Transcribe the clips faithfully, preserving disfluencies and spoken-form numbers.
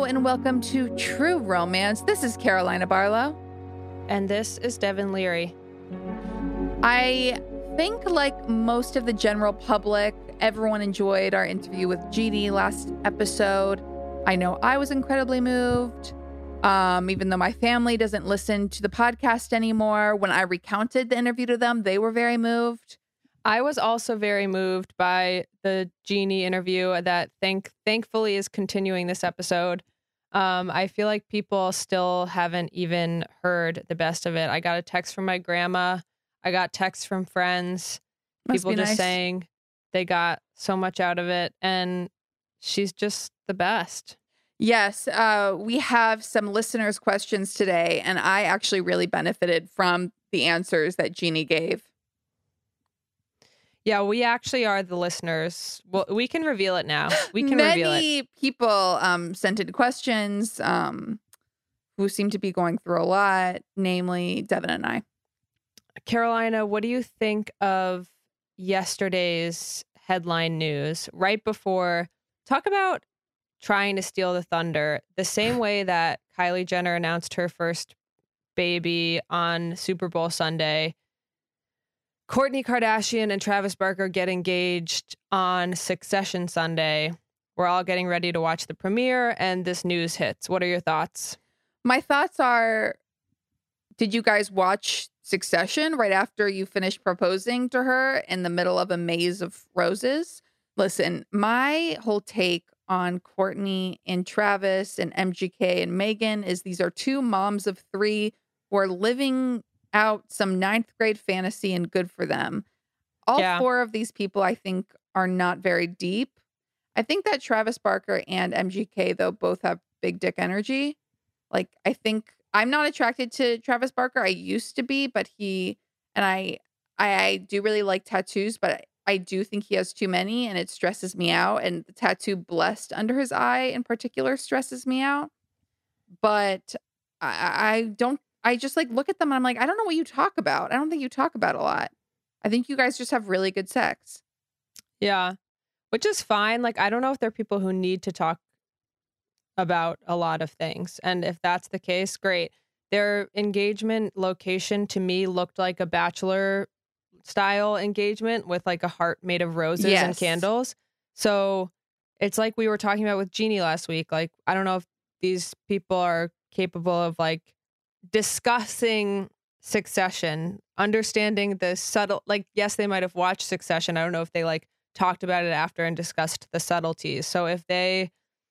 and welcome to True Romance. This is Carolina Barlow. And this is Devin Leary. I think, like most of the general public, everyone enjoyed our interview with Jeannie last episode. I know I was incredibly moved, um, even though my family doesn't listen to the podcast anymore. When I recounted the interview to them, they were very moved. I was also very moved by the Jeannie interview that thank thankfully is continuing this episode. Um, I feel like people still haven't even heard the best of it. I got a text from my grandma. I got texts from friends. Must people be just nice. saying they got so much out of it. And she's just the best. Yes, uh, we have some listeners' questions today, and I actually really benefited from the answers that Jeannie gave. Yeah, we actually are the listeners. Well, we can reveal it now. We can Many reveal it. Many people um, sent in questions um, who seem to be going through a lot, namely Devin and I. Carolina, what do you think of yesterday's headline news right before? Talk about trying to steal the thunder. The same way that Kylie Jenner announced her first baby on Super Bowl Sunday, Kourtney Kardashian and Travis Barker get engaged on Succession Sunday. We're all getting ready to watch the premiere, and this news hits. What are your thoughts? My thoughts are, did you guys watch Succession right after you finished proposing to her in the middle of a maze of roses? Listen, my whole take on Kourtney and Travis and M G K and Megan is these are two moms of three who are living out some ninth grade fantasy, and good for them. All Yeah. four of these people, I think, are not very deep. I think that Travis Barker and M G K, though, both have big dick energy. Like, I think I'm not attracted to Travis Barker. I used to be, but he and I, I, I do really like tattoos, but I do think he has too many, and it stresses me out. And the tattoo blessed under his eye in particular stresses me out. But I, I don't. I just like look at them and I'm like, I don't know what you talk about. I don't think you talk about a lot. I think you guys just have really good sex. Yeah, which is fine. Like, I don't know if there are people who need to talk about a lot of things. And if that's the case, great. Their engagement location to me looked like a bachelor style engagement with like a heart made of roses Yes. and candles. So it's like we were talking about with Jeannie last week. Like, I don't know if these people are capable of like discussing Succession, understanding the subtle, like, yes, they might have watched Succession. I don't know if they like talked about it after and discussed the subtleties. So if they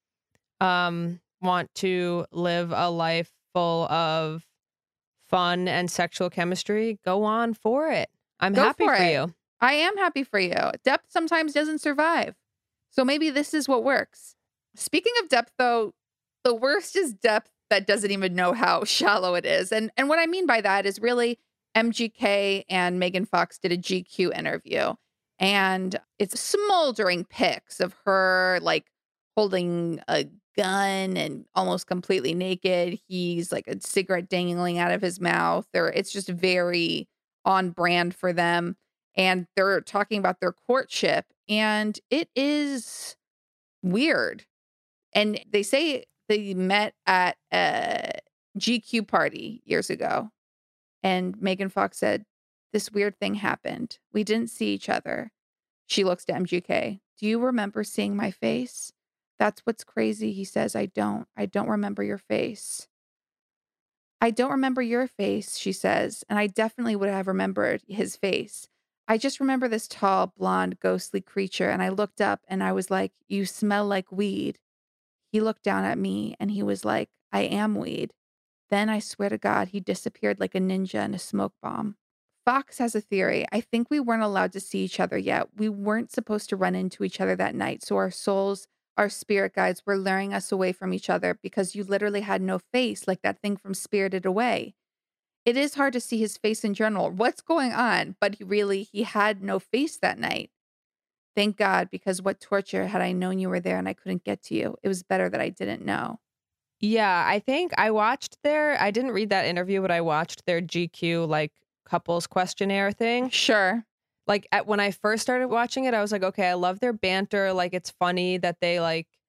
um want to live a life full of fun and sexual chemistry, go on for it. I'm Go happy for for it. you. I am happy for you. Depth sometimes doesn't survive. So maybe this is what works. Speaking of depth, though, the worst is depth that doesn't even know how shallow it is. And and what I mean by that is really M G K and Megan Fox did a G Q interview. And it's smoldering pics of her like holding a gun and almost completely naked. He's like a cigarette dangling out of his mouth. Or it's just very on brand for them. And they're talking about their courtship. And it is weird. And they say they met at a G Q party years ago. And Megan Fox said, this weird thing happened. We didn't see each other. She looks to M G K. Do you remember seeing my face? That's what's crazy. He says, I don't. I don't remember your face. I don't remember your face, she says. And I definitely would have remembered his face. I just remember this tall, blonde, ghostly creature. And I looked up and I was like, you smell like weed. He looked down at me and he was like, I am weed. Then I swear to God, he disappeared like a ninja in a smoke bomb. Fox has a theory. I think we weren't allowed to see each other yet. We weren't supposed to run into each other that night. So our souls, our spirit guides were luring us away from each other because you literally had no face like that thing from Spirited Away. It is hard to see his face in general. What's going on? But he really, he had no face that night. Thank God, because what torture had I known you were there and I couldn't get to you. It was better that I didn't know. Yeah, I think I watched their, I didn't read that interview, but I watched their G Q like couples questionnaire thing. Sure. Like at, when I first started watching it, I was like, okay, I love their banter. Like it's funny that they like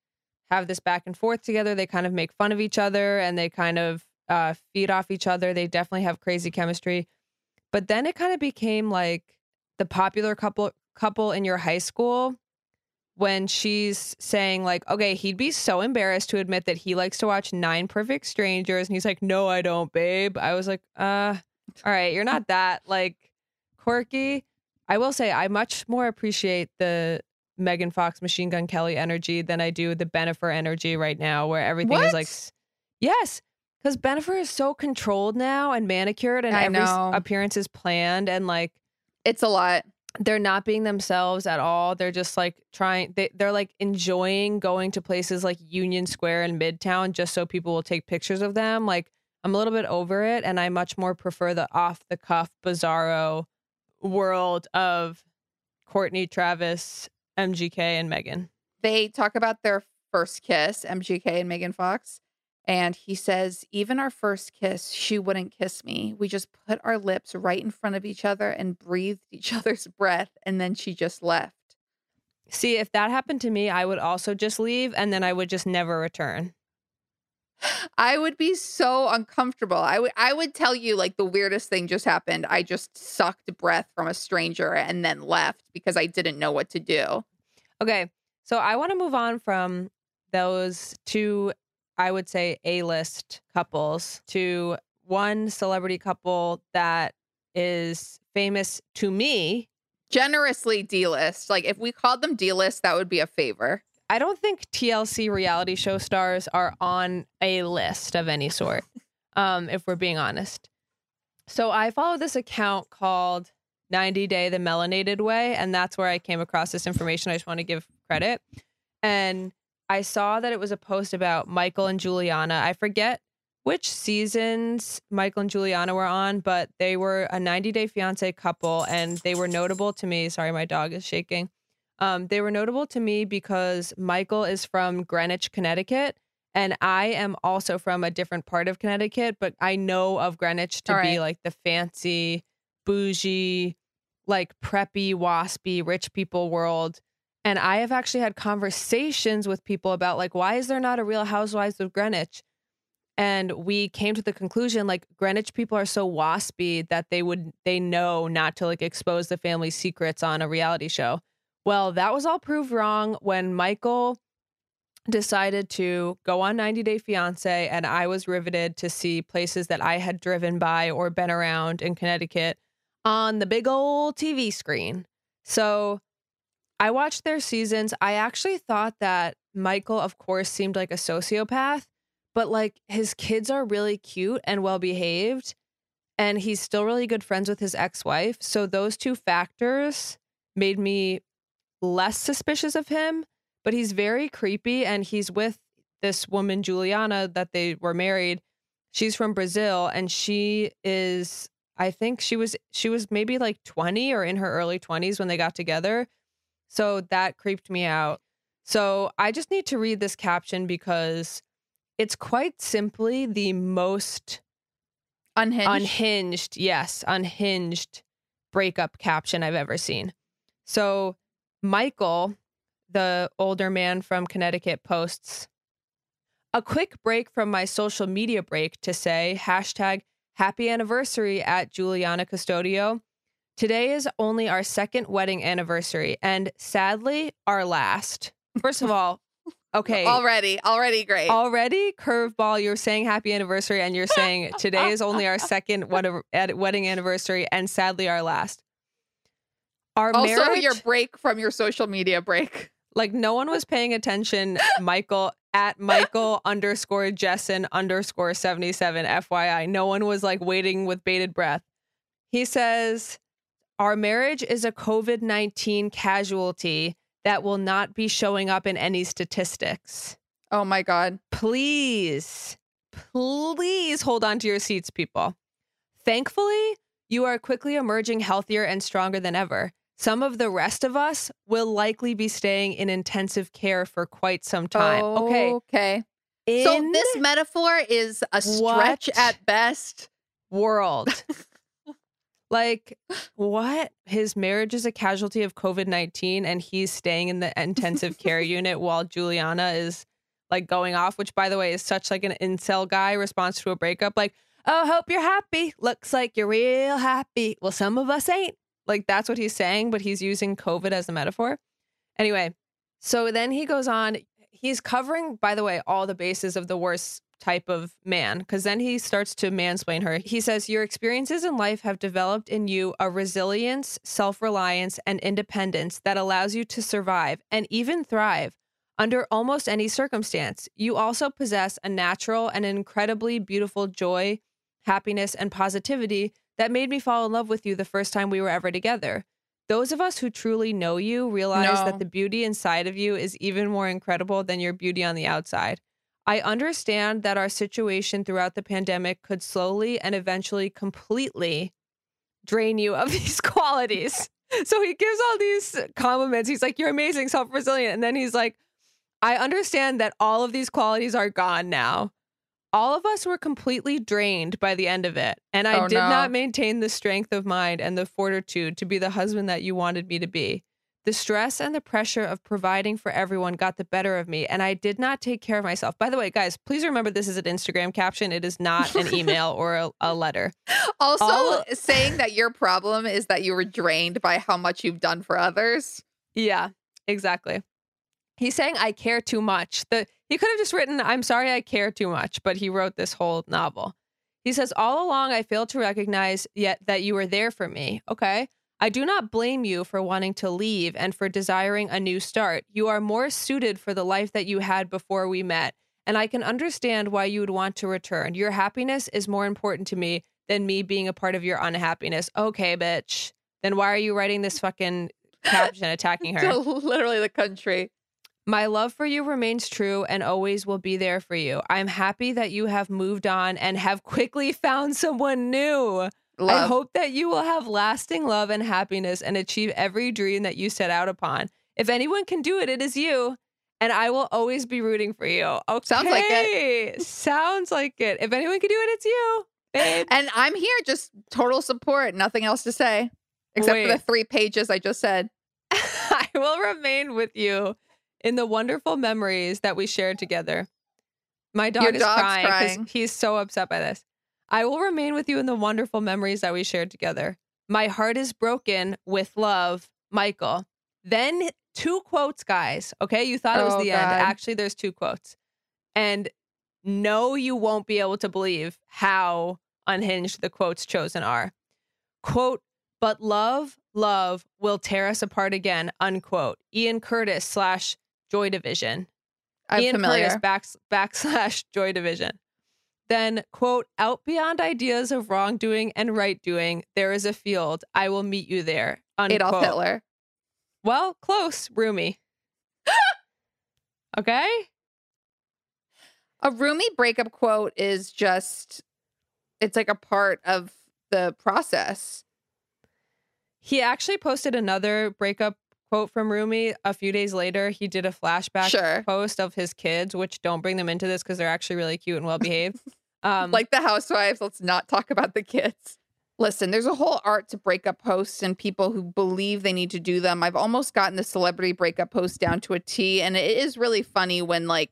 have this back and forth together. They kind of make fun of each other and they kind of uh, feed off each other. They definitely have crazy chemistry. But then it kind of became like the popular couple couple in your high school when she's saying like, okay, he'd be so embarrassed to admit that he likes to watch Nine Perfect Strangers. And he's like, no, I don't, babe. I was like, uh, all right, you're not that like quirky. I will say I much more appreciate the Megan Fox Machine Gun Kelly energy than I do the Bennifer energy right now, where everything What? is like, yes, because Bennifer is so controlled now and manicured and I every s- know. appearance is planned and like It's a lot. they're not being themselves at all. They're just like trying, they, they're like enjoying going to places like Union Square in Midtown just so people will take pictures of them. Like, I'm a little bit over it and I much more prefer the off the cuff, bizarro world of Courtney, Travis, M G K, and Megan. They talk about their first kiss, M G K and Megan Fox. And he says, even our first kiss, she wouldn't kiss me. We just put our lips right in front of each other and breathed each other's breath. And then she just left. See, if that happened to me, I would also just leave and then I would just never return. I would be so uncomfortable. I would I would tell you like the weirdest thing just happened. I just sucked breath from a stranger and then left because I didn't know what to do. Okay, so I want to move on from those two, I would say, A-list couples to one celebrity couple that is famous to me. Generously D-list. Like if we called them D-list, that would be a favor. I don't think T L C reality show stars are on a list of any sort, um, if we're being honest. So I follow this account called ninety day the Melanated Way, and that's where I came across this information. I just want to give credit. And I saw that it was a post about Michael and Juliana. I forget which seasons Michael and Juliana were on, but they were a ninety day fiance couple, and they were notable to me. Sorry, my dog is shaking. Um, they were notable to me because Michael is from Greenwich, Connecticut, and I am also from a different part of Connecticut, but I know of Greenwich to All be right. like the fancy, bougie, like preppy, waspy, rich people world. And I have actually had conversations with people about like, why is there not a Real Housewives of Greenwich? And we came to the conclusion like Greenwich people are so waspy that they would, they know not to like expose the family secrets on a reality show. Well, that was all proved wrong when Michael decided to go on ninety day fiance, and I was riveted to see places that I had driven by or been around in Connecticut on the big old T V screen. So I watched their seasons. I actually thought that Michael, of course, seemed like a sociopath, but like his kids are really cute and well behaved, and he's still really good friends with his ex-wife. So those two factors made me less suspicious of him, but he's very creepy and he's with this woman, Juliana, that they were married. She's from Brazil and she is, I think she was, she was maybe like twenty or in her early twenties when they got together. So that creeped me out. So I just need to read this caption because it's quite simply the most Unhinged. unhinged, yes, unhinged breakup caption I've ever seen. So Michael, the older man from Connecticut, posts, a quick break from my social media break to say hashtag happy anniversary at Juliana Custodio. Today is only our second wedding anniversary and sadly our last. First of all, okay. already, already great. Already curveball, you're saying happy anniversary and you're saying today is only our second wedding anniversary and sadly our last. Our also, marriage, your break from your social media break. like no one was paying attention. Michael at Michael underscore Jessen underscore seventy-seven. F Y I. No one was like waiting with bated breath. He says, our marriage is a COVID nineteen casualty that will not be showing up in any statistics. Oh my God. Please, please hold on to your seats, people. Thankfully, you are quickly emerging healthier and stronger than ever. Some of the rest of us will likely be staying in intensive care for quite some time. Okay. Okay. In So this metaphor is a stretch what? at best. world. Like, what? His marriage is a casualty of COVID nineteen and he's staying in the intensive care unit while Juliana is like going off, which by the way is such like an incel guy response to a breakup. Like, oh, hope you're happy. Looks like you're real happy. Well, some of us ain't. Like, that's what he's saying, but he's using COVID as a metaphor. Anyway, so then he goes on. He's covering, by the way, all the bases of the worst type of man, because then he starts to mansplain her. He says, your experiences in life have developed in you a resilience, self-reliance, and independence that allows you to survive and even thrive under almost any circumstance. You also possess a natural and incredibly beautiful joy, happiness, and positivity that made me fall in love with you the first time we were ever together. Those of us who truly know you realize No. that the beauty inside of you is even more incredible than your beauty on the outside. I understand that our situation throughout the pandemic could slowly and eventually completely drain you of these qualities. So he gives all these compliments. He's like, you're amazing, self-resilient. And then he's like, I understand that all of these qualities are gone now. All of us were completely drained by the end of it. And I Oh, did no. not maintain the strength of mind and the fortitude to be the husband that you wanted me to be. The stress and the pressure of providing for everyone got the better of me, and I did not take care of myself. By the way, guys, please remember this is an Instagram caption. It is not an email or a, a letter. Also, All- saying that your problem is that you were drained by how much you've done for others. Yeah, exactly. He's saying I care too much. The he could have just written, I'm sorry I care too much, but he wrote this whole novel. He says, all along I failed to recognize yet that you were there for me. Okay. I do not blame you for wanting to leave and for desiring a new start. You are more suited for the life that you had before we met, and I can understand why you would want to return. Your happiness is more important to me than me being a part of your unhappiness. Okay, bitch. Then why are you writing this fucking caption attacking her? Literally the country. My love for you remains true and always will be there for you. I'm happy that you have moved on and have quickly found someone new. Love. I hope that you will have lasting love and happiness and achieve every dream that you set out upon. If anyone can do it, it is you. And I will always be rooting for you. Okay. Sounds like it. Sounds like it. If anyone can do it, it's you, babe. And I'm here, just total support. Nothing else to say. Except Wait. for the three pages I just said. I will remain with you in the wonderful memories that we shared together. My dog Your is dog's crying crying. because he's so upset by this. I will remain with you in the wonderful memories that we shared together. My heart is broken with love, Michael. Then two quotes, guys. Okay, you thought it was Oh, the end. God. Actually, there's two quotes. And no, you won't be able to believe how unhinged the quotes chosen are. Quote, but love, love will tear us apart again, unquote. Ian Curtis slash Joy Division. I'm Ian familiar. Curtis back, backslash Joy Division. Then, quote, out beyond ideas of wrongdoing and right doing, there is a field. I will meet you there. Unquote. Adolf Hitler. Well, close, Rumi. Okay? A Rumi breakup quote is just, it's like a part of the process. He actually posted another breakup quote from Rumi a few days later. He did a flashback Sure. post of his kids, which don't bring them into this because they're actually really cute and well behaved. Um, Like the housewives, let's not talk about the kids. Listen, there's a whole art to breakup posts and people who believe they need to do them. I've almost gotten the celebrity breakup post down to a T, and it is really funny when like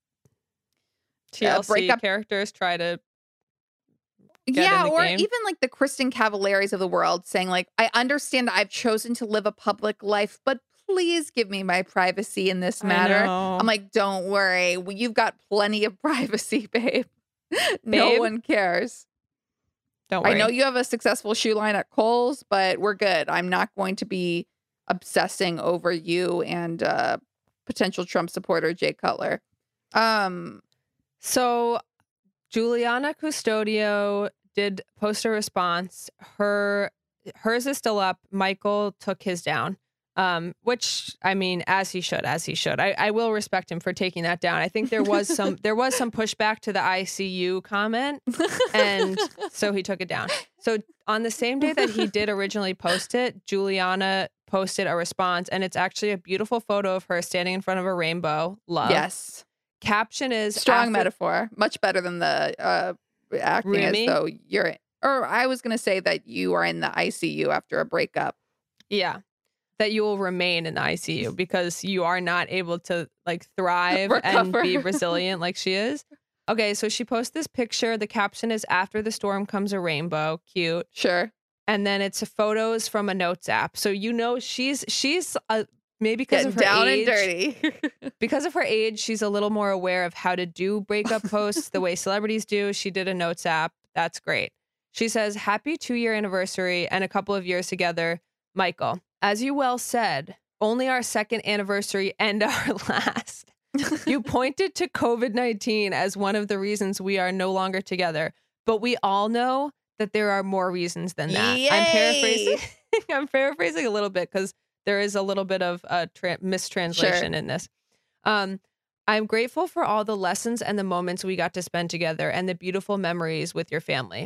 T L C breakup- characters try to get yeah, in the or game. even like the Kristen Cavalieris of the world saying like, I understand that I've chosen to live a public life, but please give me my privacy in this I matter. know. I'm like, don't worry. Well, you've got plenty of privacy, babe. No Babe? one cares. Don't I worry. know you have a successful shoe line at Kohl's, but we're good. I'm not going to be obsessing over you and uh, potential Trump supporter Jay Cutler. Um, So Juliana Custodio did post a response. Her hers is still up. Michael took his down. Um, which I mean, as he should, as he should. I, I will respect him for taking that down. I think there was some there was some pushback to the I C U comment, and so he took it down. So on the same day that he did originally post it, Juliana posted a response, and it's actually a beautiful photo of her standing in front of a rainbow. Love. yes, Caption is strong after- metaphor. Much better than the uh, acting Rumi? as though you're. Or I was going to say that you are in the I C U after a breakup. Yeah. that you will remain in the I C U because you are not able to like thrive and Recover. be resilient like she is. Okay, so she posts this picture. The caption is "After the storm comes a rainbow." Cute. Sure. And then it's photos from a notes app. So you know she's she's uh, maybe because Getting of her down age, and dirty. because of her age, she's a little more aware of how to do breakup posts the way celebrities do. She did a notes app. That's great. She says, "Happy two-year anniversary and a couple of years together, Michael. As you well said, only our second anniversary and our last. You pointed to COVID nineteen as one of the reasons we are no longer together, but we all know that there are more reasons than that." Yay! I'm paraphrasing. I'm paraphrasing a little bit because there is a little bit of a tra- mistranslation Sure. in this. Um, I'm grateful for all the lessons and the moments we got to spend together and the beautiful memories with your family.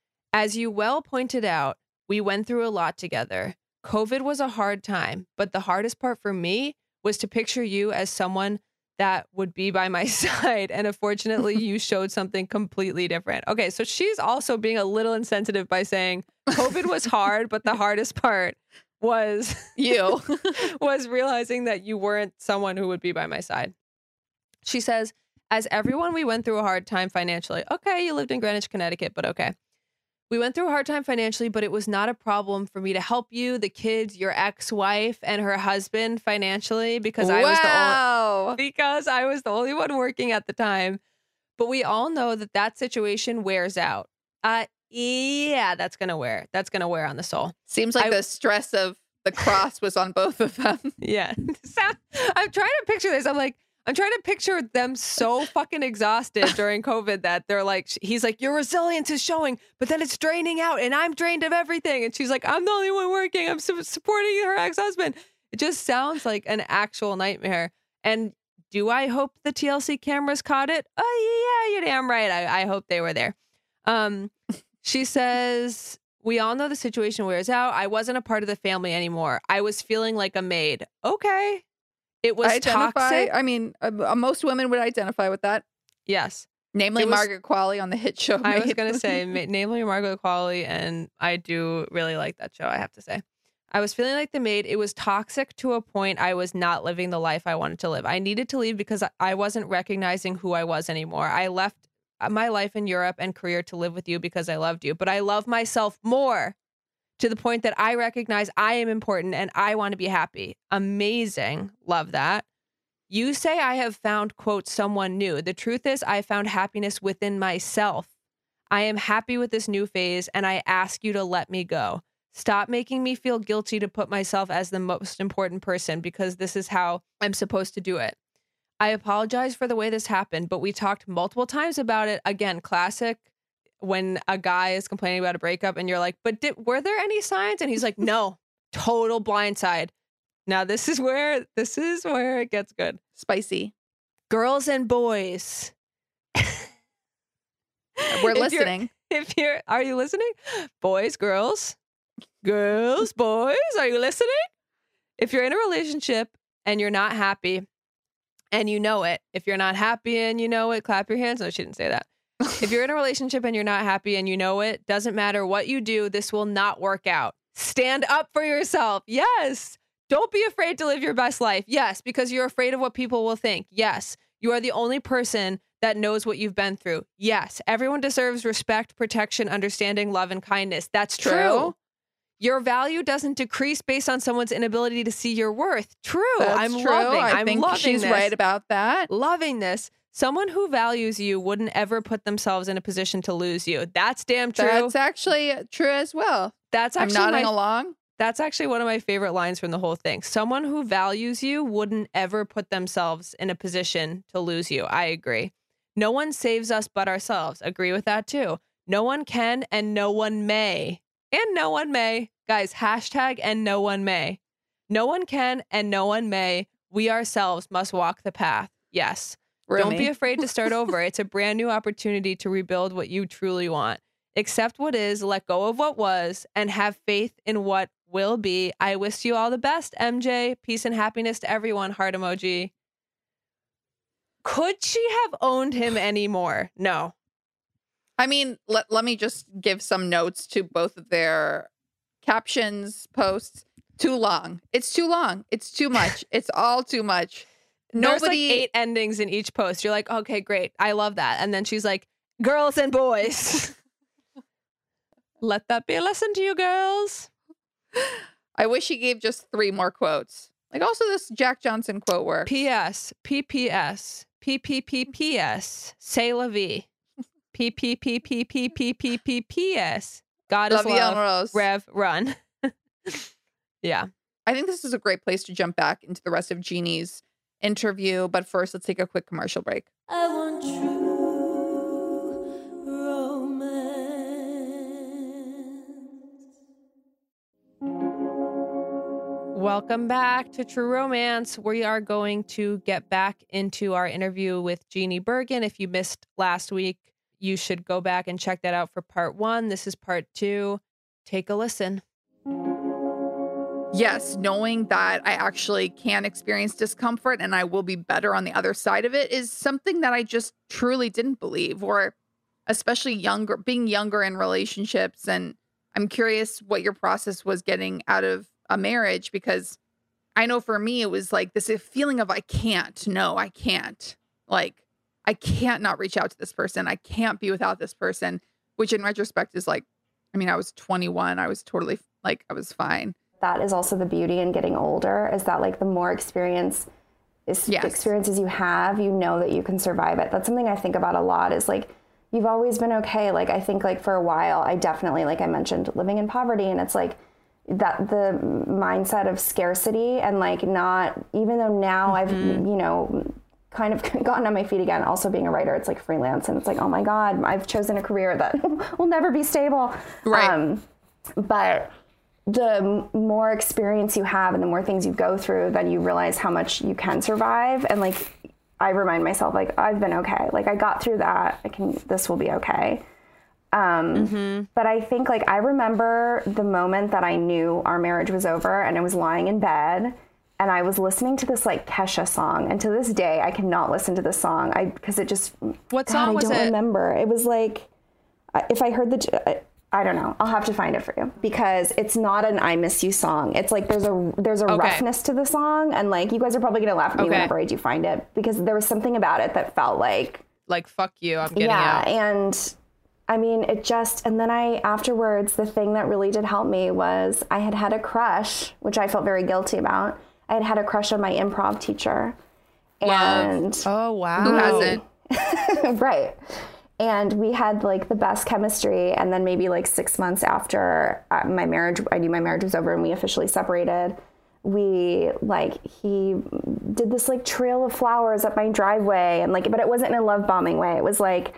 As you well pointed out, we went through a lot together. COVID was a hard time, but the hardest part for me was to picture you as someone that would be by my side. And unfortunately, you showed something completely different. Okay, so she's also being a little insensitive by saying COVID was hard, but the hardest part was You. was realizing that you weren't someone who would be by my side. She says, "As everyone, we went through a hard time financially." Okay, you lived in Greenwich, Connecticut, but okay. "We went through a hard time financially, but it was not a problem for me to help you, the kids, your ex-wife, and her husband financially because I was the only Wow. because I was the only one working at the time. But we all know that that situation wears out. Uh, yeah, that's gonna wear. That's gonna wear on the soul. Seems like I- the stress of the cross was on both of them. Yeah. So, I'm trying to picture this. I'm like, I'm trying to picture them so fucking exhausted during COVID that they're like, he's like, your resilience is showing, but then it's draining out and I'm drained of everything. And she's like, I'm the only one working. I'm su- supporting her ex-husband. It just sounds like an actual nightmare. And do I hope the T L C cameras caught it? Oh, yeah, you're damn right. I, I hope they were there. Um, she says, "We all know the situation wears out. I wasn't a part of the family anymore. I was feeling like a maid." Okay. It was Identify. toxic. I mean, uh, uh, most women would identify with that. Yes. Namely, It was- Margaret Qualley on the hit show. I was Maid. going to say, ma- namely Margaret Qualley, and I do really like that show, I have to say. "I was feeling like the maid. It was toxic to a point I was not living the life I wanted to live. I needed to leave because I- I wasn't recognizing who I was anymore. I left my life in Europe and career to live with you because I loved you, but I love myself more to the point that I recognize I am important and I want to be happy." Amazing. Love that. "You say I have found, quote, someone new. The truth is I found happiness within myself. I am happy with this new phase and I ask you to let me go. Stop making me feel guilty to put myself as the most important person because this is how I'm supposed to do it. I apologize for the way this happened, but we talked multiple times about it." Again, classic when a guy is complaining about a breakup and you're like, "But did, were there any signs?" And he's like, "No, total blindside." Now this is where this is where it gets good. Spicy. "Girls and boys." We're If you're- listening. If you're, are you listening? Boys, girls, girls, boys, are you listening? If you're in a relationship and you're not happy and you know it, if you're not happy and you know it, clap your hands. No, she didn't say that. If you're in a relationship and you're not happy and you know it, doesn't matter what you do, this will not work out. Stand up for yourself. Yes. Don't be afraid to live your best life. Yes, because you're afraid of what people will think. Yes, you are the only person that knows what you've been through. Yes, everyone deserves respect, protection, understanding, love, and kindness. That's true. True. Your value doesn't decrease based on someone's inability to see your worth. True. That's I'm true. loving. I I'm think loving she's this. right about that. Loving this. Someone who values you wouldn't ever put themselves in a position to lose you. That's damn true. That's actually true as well. That's I'm actually nodding my along. That's actually one of my favorite lines from the whole thing. Someone who values you wouldn't ever put themselves in a position to lose you. I agree. No one saves us but ourselves. Agree with that too. No one can and no one may. And no one may. Guys, hashtag and no one may. No one can and no one may. We ourselves must walk the path. Yes. Don't Rumi. be afraid to start over. It's a brand new opportunity to rebuild what you truly want. Accept what is, let go of what was, and have faith in what will be. I wish you all the best, M J. Peace and happiness to everyone. Heart emoji. Could she have owned him anymore? No. I mean, let, let me just give some notes to both of their captions, posts. Too long. It's too long. It's too much. It's all too much. There's Nobody. like eight endings in each post. You're like, okay, great. I love that. And then she's like, girls and boys. Let that be a lesson to you girls. I wish he gave just three more quotes. Like also this Jack Johnson quote works. P S. P P S. P P P P S. C'est la vie. P P P P P P P P P S. God is La vie en love. rose. Rev, run. Yeah. I think this is a great place to jump back into the rest of Jeannie's interview. But first, let's take a quick commercial break. I want true romance. Welcome back to True Romance. We are going to get back into our interview with Jeannie Bergen. If you missed last week, you should go back and check that out for part one. This is part two. Take a listen. Yes, knowing that I actually can experience discomfort and I will be better on the other side of it is something that I just truly didn't believe, or especially younger, being younger in relationships. And I'm curious what your process was getting out of a marriage, because I know for me, it was like this feeling of I can't, no, I can't. Like, I can't not reach out to this person. I can't be without this person, which in retrospect is like, I mean, I was twenty-one. I was totally like, I was fine. That is also the beauty in getting older, is that like the more experience is Yes. experiences you have, you know that you can survive it. That's something I think about a lot, is like, you've always been okay. Like, I think like for a while, I definitely, like I mentioned, living in poverty, and it's like that the mindset of scarcity and like not, even though now I've, you know, kind of gotten on my feet again, also being a writer, it's like freelance, and it's like, oh my God, I've chosen a career that will never be stable. Right. Um, but the m- more experience you have and the more things you go through, then you realize how much you can survive. And like, I remind myself, like, I've been okay. Like, I got through that. I can, this will be okay. Um, Mm-hmm. But I think like, I remember the moment that I knew our marriage was over, and I was lying in bed and I was listening to this like Kesha song. And to this day, I cannot listen to this song. I, cause it just, What God, song I was don't it? remember. It was like, I- if I heard the, I don't know. I'll have to find it for you, because it's not an I Miss You song. It's like there's a there's a Okay. roughness to the song, and like you guys are probably gonna laugh at me Okay. whenever I do find it, because there was something about it that felt like, Like, fuck you, I'm getting yeah. out. And I mean, it just, and then I afterwards, the thing that really did help me was I had had a crush, which I felt very guilty about. I had had a crush on my improv teacher, and Oh, wow. Who hasn't? right. And we had like the best chemistry. And then maybe like six months after uh, my marriage, I knew my marriage was over and we officially separated. We like, he did this like trail of flowers up my driveway, and like, but it wasn't in a love bombing way. It was like,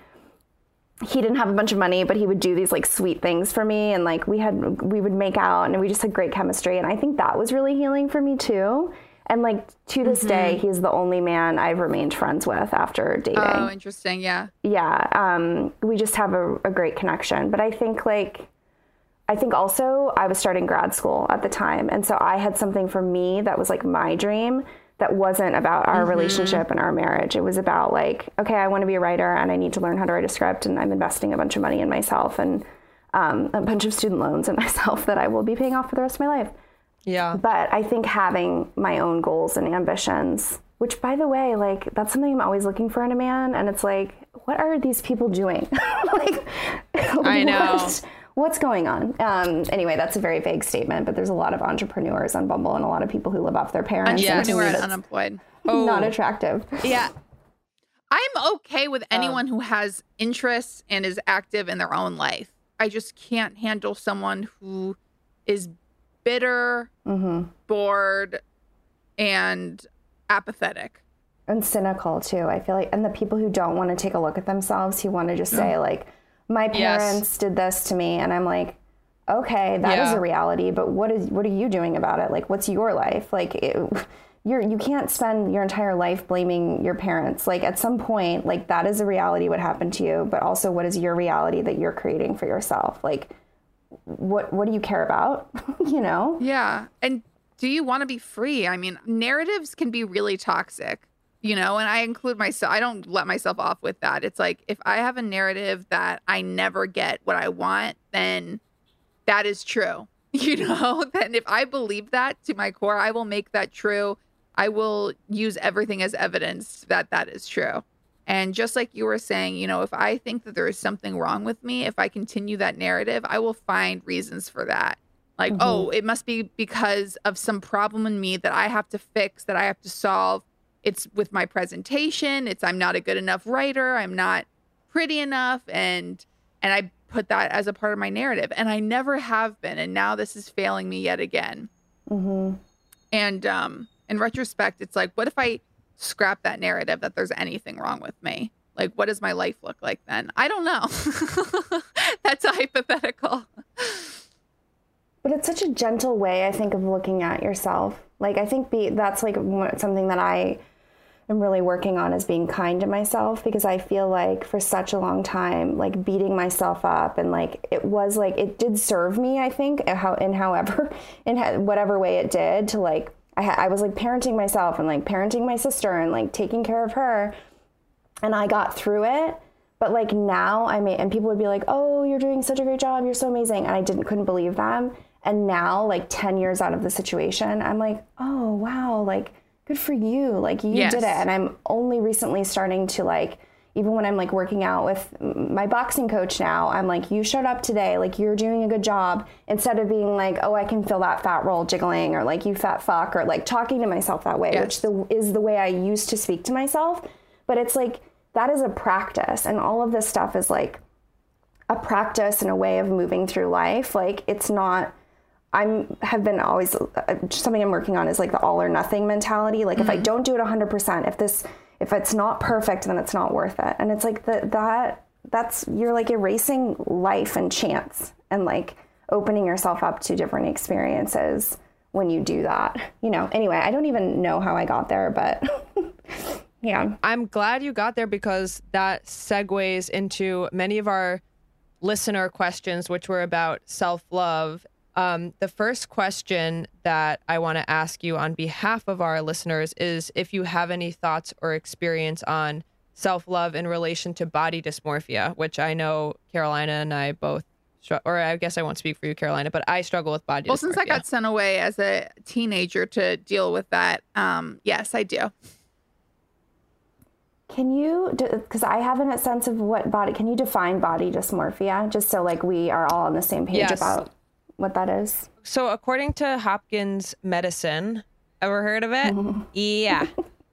he didn't have a bunch of money, but he would do these like sweet things for me. And like, we had, we would make out, and we just had great chemistry. And I think that was really healing for me too. And like, to this Mm-hmm. day, he's the only man I've remained friends with after dating. Oh, interesting. Yeah. Yeah, um, we just have a, a great connection. But I think like, I think also I was starting grad school at the time. And so I had something for me that was like my dream, that wasn't about our Mm-hmm. relationship and our marriage. It was about like, okay, I want to be a writer and I need to learn how to write a script, and I'm investing a bunch of money in myself and um, a bunch of student loans in myself that I will be paying off for the rest of my life. Yeah. But I think having my own goals and ambitions, which by the way, like that's something I'm always looking for in a man. And it's like, what are these people doing? like, I know. What, what's going on? Um, anyway, that's a very vague statement, but there's a lot of entrepreneurs on Bumble and a lot of people who live off their parents. Yes. and to me, Entrepreneur and that's unemployed. not Oh. attractive. Yeah. I'm okay with anyone who has interests and is active in their own life. I just can't handle someone who is bitter, bored, and apathetic. And cynical too. I feel like, and the people who don't want to take a look at themselves, who want to just say like, my Yes. parents did this to me, and I'm like, okay, that is Yeah. a reality, but what is what are you doing about it? Like, what's your life? Like, it, you're you can't spend your entire life blaming your parents. Like, at some point, like that is a reality what happened to you, but also what is your reality that you're creating for yourself? Like, what what do you care about? you know? Yeah. And do you want to be free? I mean, narratives can be really toxic, you know, and I include myself. I don't let myself off with that. It's like, if I have a narrative that I never get what I want, then that is true. you know, then if I believe that to my core, I will make that true. I will use everything as evidence that that is true. And just like you were saying, you know, if I think that there is something wrong with me, if I continue that narrative, I will find reasons for that. Like, mm-hmm. oh, it must be because of some problem in me that I have to fix, that I have to solve. It's with my presentation. It's I'm not a good enough writer. I'm not pretty enough. And and I put that as a part of my narrative. And I never have been. And now this is failing me yet again. Mm-hmm. And um, in retrospect, it's like, what if I scrap that narrative that there's anything wrong with me? Like, what does my life look like then? I don't know. That's a hypothetical. But it's such a gentle way, I think, of looking at yourself. Like, I think be, that's like something that I am really working on, is being kind to myself, because I feel like for such a long time, like beating myself up, and like it was like it did serve me, I think, how in however in whatever way it did, to like I, I was like parenting myself and like parenting my sister and like taking care of her, and I got through it. But like now I may, and people would be like, oh, you're doing such a great job, you're so amazing, and I didn't couldn't believe them. And now, like ten years out of the situation, I'm like, oh wow, like good for you, like you yes. did it. And I'm only recently starting to like, even when I'm like working out with my boxing coach now, I'm like, you showed up today, like you're doing a good job, instead of being like, oh, I can feel that fat roll jiggling, or like you fat fuck, or like talking to myself that way, yes. which the, is the way I used to speak to myself. But it's like, that is a practice. And all of this stuff is like a practice and a way of moving through life. Like it's not, I'm have been always uh, something I'm working on is like the all or nothing mentality. Like mm-hmm. if I don't do it a hundred percent, if this, if it's not perfect, then it's not worth it. And it's like that, that that's, you're like erasing life and chance, and like opening yourself up to different experiences when you do that, you know. Anyway, I don't even know how I got there, but yeah. I'm glad you got there, because that segues into many of our listener questions, which were about self-love. Um, the first question that I want to ask you on behalf of our listeners is if you have any thoughts or experience on self-love in relation to body dysmorphia, which I know Carolina and I both, str- or I guess I won't speak for you, Carolina, but I struggle with body well, dysmorphia. Well, since I got sent away as a teenager to deal with that, um, yes, I do. Can you, because I haven't a sense of what body, can you define body dysmorphia, just so like we are all on the same page yes. about what that is? So according to Hopkins Medicine, ever heard of it? Mm-hmm. Yeah.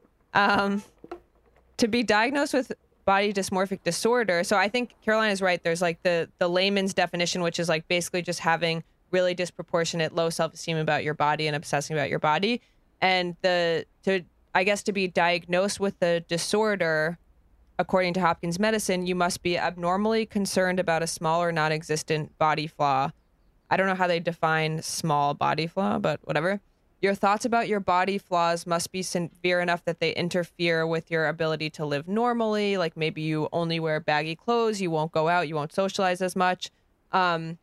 um, to be diagnosed with body dysmorphic disorder. So I think Carolina's right. There's like the, the layman's definition, which is like basically just having really disproportionate low self-esteem about your body and obsessing about your body. And the, to, I guess to be diagnosed with the disorder, according to Hopkins Medicine, you must be abnormally concerned about a small or non-existent body flaw. I don't know how they define small body flaw, but whatever. Your thoughts about your body flaws must be severe enough that they interfere with your ability to live normally. Like maybe you only wear baggy clothes, you won't go out, you won't socialize as much. Um,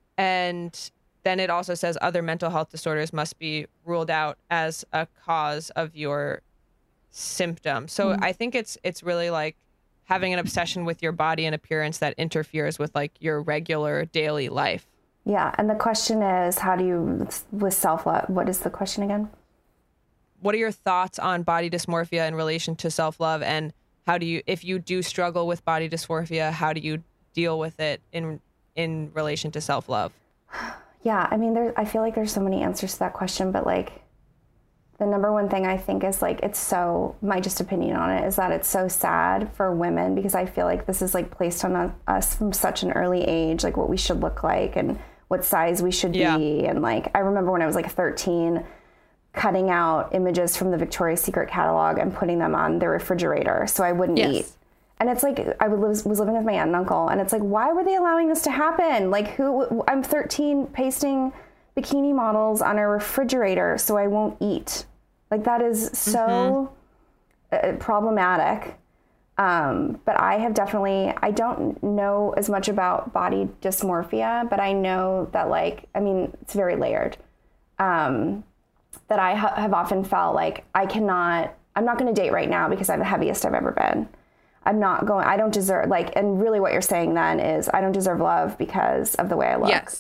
and then it also says other mental health disorders must be ruled out as a cause of your symptom. So mm. I think it's it's really like having an obsession with your body and appearance that interferes with like your regular daily life. Yeah. And the question is, how do you, with self-love, what is the question again? What are your thoughts on body dysmorphia in relation to self-love? And how do you, if you do struggle with body dysmorphia, how do you deal with it in in relation to self-love? Yeah. I mean, there, I feel like there's so many answers to that question, but like the number one thing I think is like, it's so, my just opinion on it is that it's so sad for women, because I feel like this is like placed on a, us from such an early age, like what we should look like and what size we should yeah. be. And like, I remember when I was like thirteen, cutting out images from the Victoria's Secret catalog and putting them on the refrigerator so I wouldn't yes. eat. And it's like, I was living with my aunt and uncle, and it's like, why were they allowing this to happen? Like who, I'm thirteen pasting bikini models on a refrigerator so I won't eat. Like that is so mm-hmm. uh, problematic. Um, but I have definitely, I don't know as much about body dysmorphia, but I know that like, I mean, it's very layered. Um, that I ha- have often felt like I cannot, I'm not going to date right now because I'm the heaviest I've ever been. I'm not going, I don't deserve like, and really what you're saying then is I don't deserve love because of the way I look. Yes.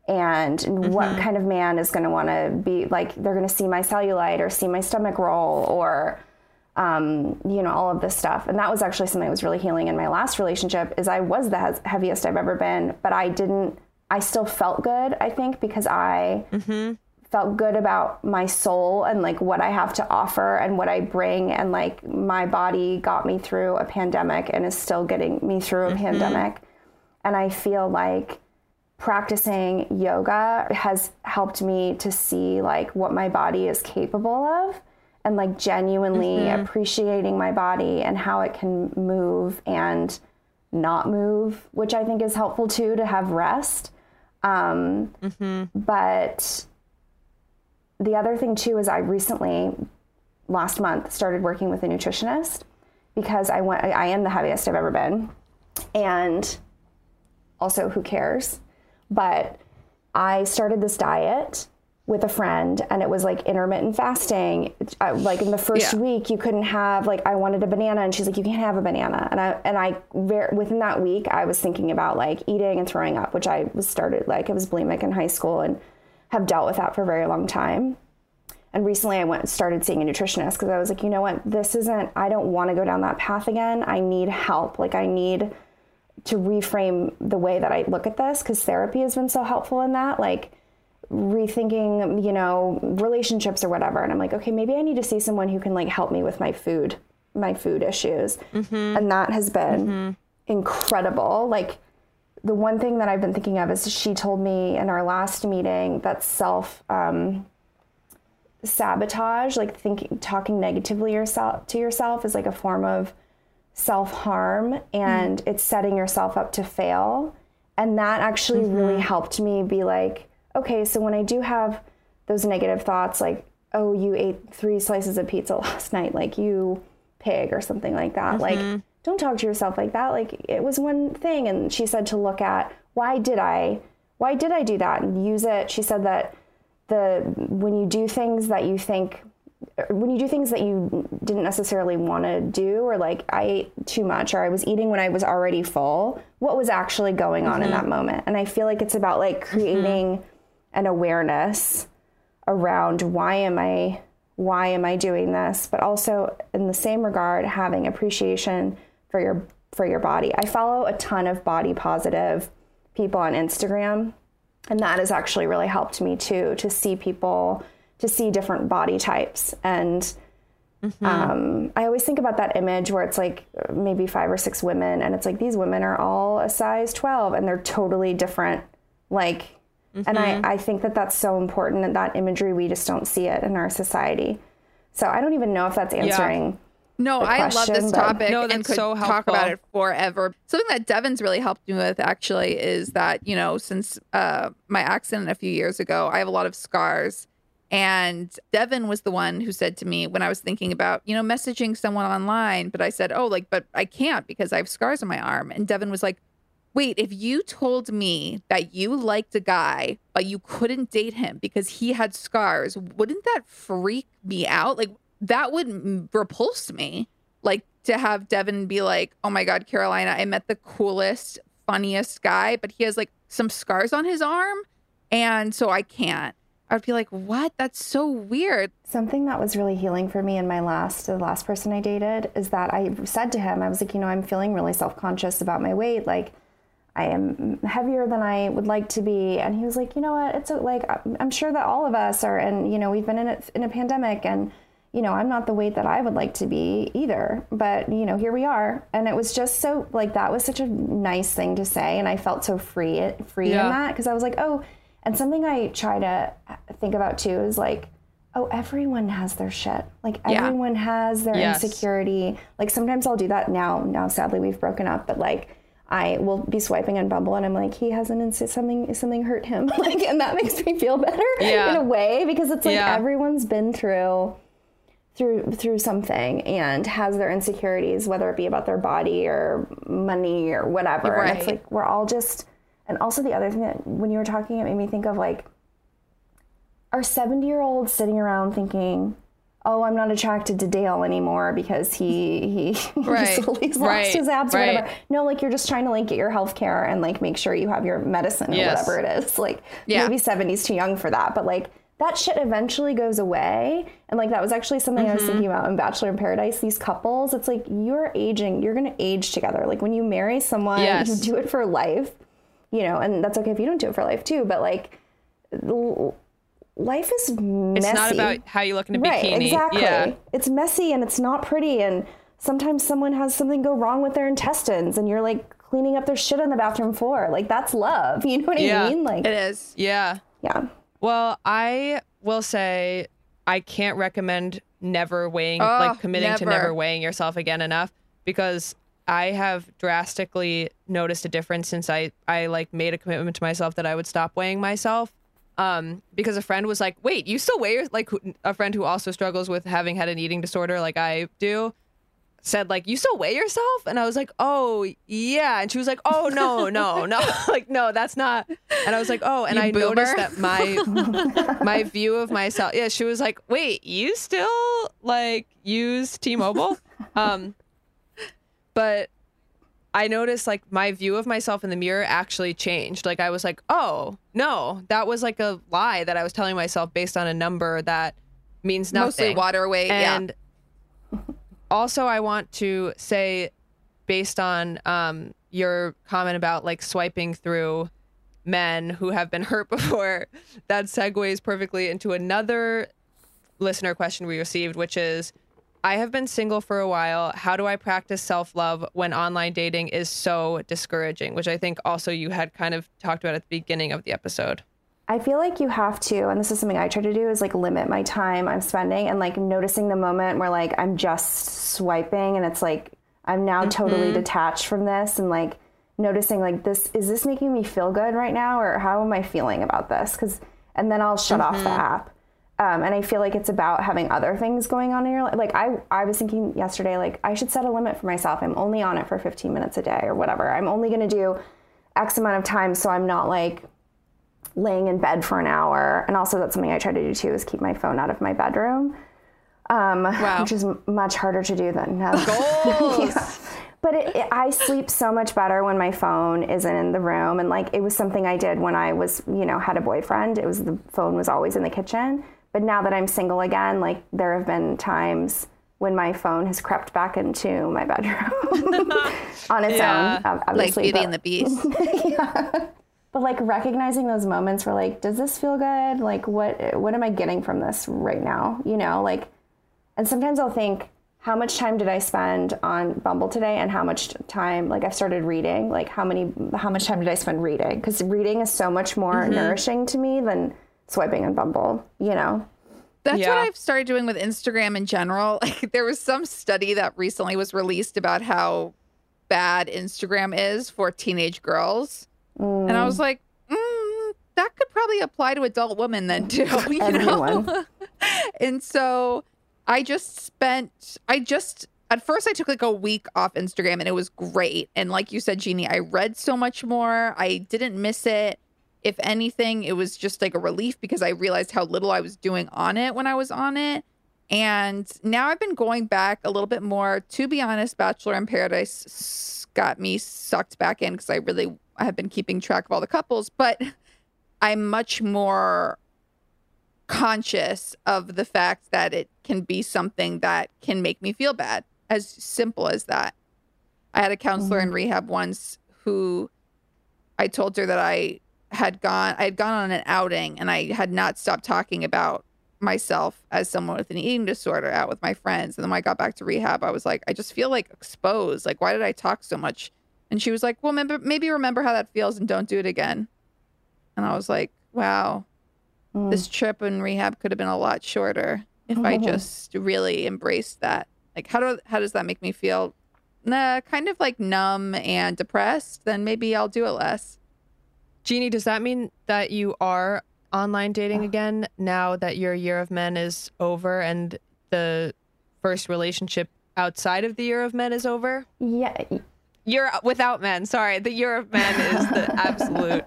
And mm-hmm. what kind of man is going to want to be like, they're going to see my cellulite or see my stomach roll or, um, you know, all of this stuff. And that was actually something that was really healing in my last relationship is I was the he- heaviest I've ever been, but I didn't, I still felt good, I think, because I mm-hmm. felt good about my soul and like what I have to offer and what I bring. And like my body got me through a pandemic and is still getting me through a mm-hmm. pandemic. And I feel like practicing yoga has helped me to see like what my body is capable of and like genuinely mm-hmm. appreciating my body and how it can move and not move, which I think is helpful too, to have rest. Um, mm-hmm. But the other thing too is I recently, last month, started working with a nutritionist because I went, I am the heaviest I've ever been. And also, who cares? But I started this diet with a friend and it was like intermittent fasting. I, like in the first yeah. week, you couldn't have, like, I wanted a banana and she's like, you can't have a banana. And I, and I, very, within that week, I was thinking about like eating and throwing up, which I was started, like I was bulimic in high school and have dealt with that for a very long time. And recently I went and started seeing a nutritionist because I was like, you know what, this isn't, I don't want to go down that path again. I need help. Like I need to reframe the way that I look at this because therapy has been so helpful in that, like rethinking, you know, relationships or whatever. And I'm like, okay, maybe I need to see someone who can like help me with my food, my food issues. Mm-hmm. And that has been mm-hmm. incredible. Like the one thing that I've been thinking of is she told me in our last meeting that self, um, sabotage, like thinking, talking negatively yourself to yourself is like a form of self-harm and mm. it's setting yourself up to fail. And that actually mm-hmm. really helped me be like, okay, so when I do have those negative thoughts, like, oh, you ate three slices of pizza last night, like you pig or something like that. Mm-hmm. Like, don't talk to yourself like that. Like it was one thing. And she said to look at why did I, why did I do that and use it. She said that the, when you do things that you think when you do things that you didn't necessarily want to do, or like I ate too much, or I was eating when I was already full, what was actually going on mm-hmm. in that moment? And I feel like it's about like creating mm-hmm. an awareness around why am I, why am I doing this? But also in the same regard, having appreciation for your, for your body. I follow a ton of body positive people on Instagram, and that has actually really helped me too, to see people to see different body types. And mm-hmm. um, I always think about that image where it's like maybe five or six women and it's like, these women are all a size twelve and they're totally different. Like, mm-hmm. and I, I think that that's so important, and that imagery, we just don't see it in our society. So I don't even know if that's answering. Yeah. No, I love this topic no, and could so talk about it forever. Something that Devin's really helped me with actually is that, you know, since uh, my accident a few years ago, I have a lot of scars. And Devin was the one who said to me when I was thinking about, you know, messaging someone online, but I said, oh, like, but I can't because I have scars on my arm. And Devin was like, wait, if you told me that you liked a guy, but you couldn't date him because he had scars, wouldn't that freak me out? Like, that would repulse me. Like, to have Devin be like, oh my God, Carolina, I met the coolest, funniest guy, but he has like some scars on his arm. And so I can't. I would be like, what? That's so weird. Something that was really healing for me in my last, the last person I dated, is that I said to him, I was like, you know, I'm feeling really self-conscious about my weight. Like, I am heavier than I would like to be. And he was like, you know what? It's like, I'm sure that all of us are, and, you know, we've been in a, in a pandemic, and, you know, I'm not the weight that I would like to be either. But, you know, here we are. And it was just so, like, that was such a nice thing to say. And I felt so free, free yeah. in that, because I was like, oh, and something I try to think about too is like, oh, everyone has their shit. Like yeah. everyone has their yes. insecurity. Like sometimes I'll do that now. Now, sadly, we've broken up, but like I will be swiping on Bumble and I'm like, he has an ins- something, something hurt him. Like, and that makes me feel better yeah. in a way, because it's like yeah. everyone's been through, through, through something and has their insecurities, whether it be about their body or money or whatever. Right. And it's like, we're all just, and also the other thing that when you were talking, it made me think of like, are seventy year olds sitting around thinking, oh, I'm not attracted to Dale anymore because he he Right. he's, he's lost Right. his abs or Right. whatever. No, like you're just trying to like get your health care and like make sure you have your medicine or Yes. whatever it is. Like Yeah. maybe seventy's too young for that, but like that shit eventually goes away. And like that was actually something I was thinking about in Bachelor in Paradise. These couples, it's like you're aging, you're gonna age together. Like when you marry someone, Yes. you do it for life, you know, and that's okay if you don't do it for life too. But like l- life is messy. It's not about how you look in a Right, bikini. exactly. Yeah. It's messy and it's not pretty. And sometimes someone has something go wrong with their intestines and you're like cleaning up their shit on the bathroom floor. Like that's love. You know what Yeah. I mean? Like, It is. Yeah. yeah. Well, I will say I can't recommend never weighing, Oh, like committing to never. never weighing yourself again enough, because I have drastically noticed a difference since I, I like made a commitment to myself that I would stop weighing myself. Um, because a friend was like, wait, you still weigh your, like who- a friend who also struggles with having had an eating disorder like I do said like, you still weigh yourself? And I was like, oh yeah. And she was like, oh no, no, no, like, no, that's not. And I was like, oh, and You I boomer. noticed that my, my view of myself. Yeah. She was like, wait, you still like use T-Mobile? Um, but I noticed like my view of myself in the mirror actually changed. Like I was like, oh no, that was like a lie that I was telling myself based on a number that means nothing. Mostly water weight. And also I want to say, based on um, your comment about like swiping through men who have been hurt before, that segues perfectly into another listener question we received, which is, I have been single for a while. How do I practice self-love when online dating is so discouraging? Which I think also you had kind of talked about at the beginning of the episode. I feel like you have to, and this is something I try to do, is like limit my time I'm spending and like noticing the moment where like I'm just swiping and it's like I'm now totally detached from this, and like noticing like this, is this making me feel good right now, or how am I feeling about this? Because and then I'll shut off the app. Um, and I feel like it's about having other things going on in your life. Like I, I was thinking yesterday, like I should set a limit for myself. I'm only on it for fifteen minutes a day or whatever. I'm only going to do X amount of time, so I'm not like laying in bed for an hour. And also that's something I try to do too, is keep my phone out of my bedroom, um, Wow. which is m- much harder to do than no. Goals. Yeah. But it, it, I sleep so much better when my phone isn't in the room. And like, it was something I did when I was, you know, had a boyfriend. It was, the phone was always in the kitchen. But now that I'm single again, like there have been times when my phone has crept back into my bedroom on its Yeah. own, ob- Like obviously. Beauty but, and the Beast. yeah. But like recognizing those moments where like, does this feel good? Like what, what am I getting from this right now? You know, like, and sometimes I'll think, how much time did I spend on Bumble today? And how much time, like I've started reading, like how many, how much time did I spend reading? Because reading is so much more nourishing to me than swiping on Bumble, you know? That's Yeah. what I've started doing with Instagram in general. Like there was some study that recently was released about how bad Instagram is for teenage girls. And I was like, mm, that could probably apply to adult women then too. You know? Everyone. And so I just spent, I just, at first I took like a week off Instagram and it was great. And like you said, Jeannie, I read so much more. I didn't miss it. If anything, it was just like a relief because I realized how little I was doing on it when I was on it. And now I've been going back a little bit more. To be honest, Bachelor in Paradise s- got me sucked back in because I really I have been keeping track of all the couples, but I'm much more conscious of the fact that it can be something that can make me feel bad. As simple as that. I had a counselor in rehab once who I told her that I had gone I had gone on an outing and I had not stopped talking about myself as someone with an eating disorder out with my friends. And then when I got back to rehab, I was like, I just feel like exposed. Like, why did I talk so much? And she was like, well, remember, maybe remember how that feels and don't do it again. And I was like, wow, this trip in rehab could have been a lot shorter if I just really embraced that. Like, how do how does that make me feel? Nah, kind of like numb and depressed. Then maybe I'll do it less. Jeannie, does that mean that you are online dating again now that your year of men is over and the first relationship outside of the year of men is over? Yeah. Year without men, sorry. The year of men is the absolute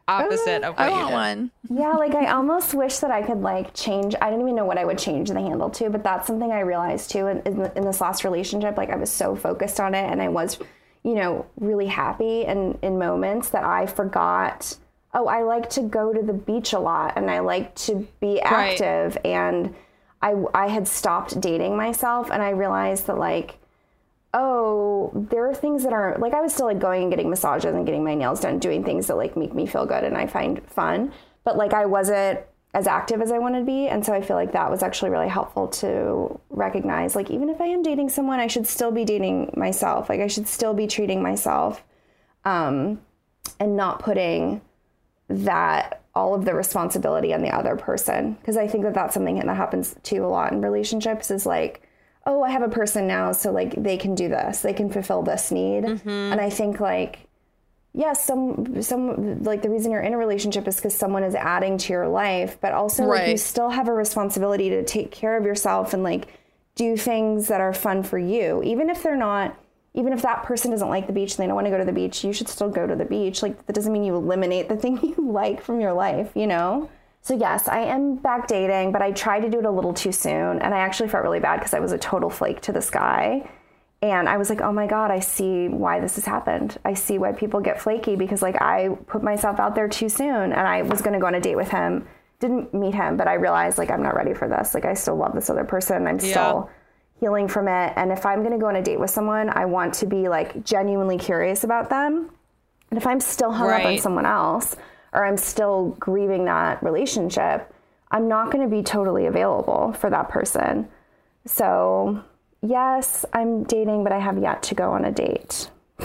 opposite of what I you want did. one. Yeah, like I almost wish that I could like change. I don't even know what I would change the handle to, but that's something I realized too in, in, in this last relationship. Like I was so focused on it, and I was, you know, really happy in, in moments that I forgot, oh, I like to go to the beach a lot, and I like to be active. Right. And I, I had stopped dating myself, and I realized that like, oh, there are things that are like, I was still like going and getting massages and getting my nails done, doing things that like make me feel good and I find fun, but like I wasn't as active as I wanted to be. And so I feel like that was actually really helpful to recognize, like, even if I am dating someone, I should still be dating myself. Like I should still be treating myself, um, and not putting that all of the responsibility on the other person. Cause I think that that's something that happens too a lot in relationships is like, oh, I have a person now, so like they can do this, they can fulfill this need. Mm-hmm. And I think like, yes, yeah, some, some like the reason you're in a relationship is because someone is adding to your life, but also right. like you still have a responsibility to take care of yourself and like do things that are fun for you. Even if they're not, even if that person doesn't like the beach and they don't want to go to the beach, you should still go to the beach. Like that doesn't mean you eliminate the thing you like from your life, you know? So yes, I am back dating, but I tried to do it a little too soon. And I actually felt really bad because I was a total flake to this guy. And I was like, oh my God, I see why this has happened. I see why people get flaky because like I put myself out there too soon and I was going to go on a date with him. Didn't meet him, but I realized like, I'm not ready for this. Like I still love this other person. I'm yeah. still healing from it. And if I'm going to go on a date with someone, I want to be like genuinely curious about them. And if I'm still hung right. up on someone else, or I'm still grieving that relationship, I'm not going to be totally available for that person. So yes, I'm dating, but I have yet to go on a date.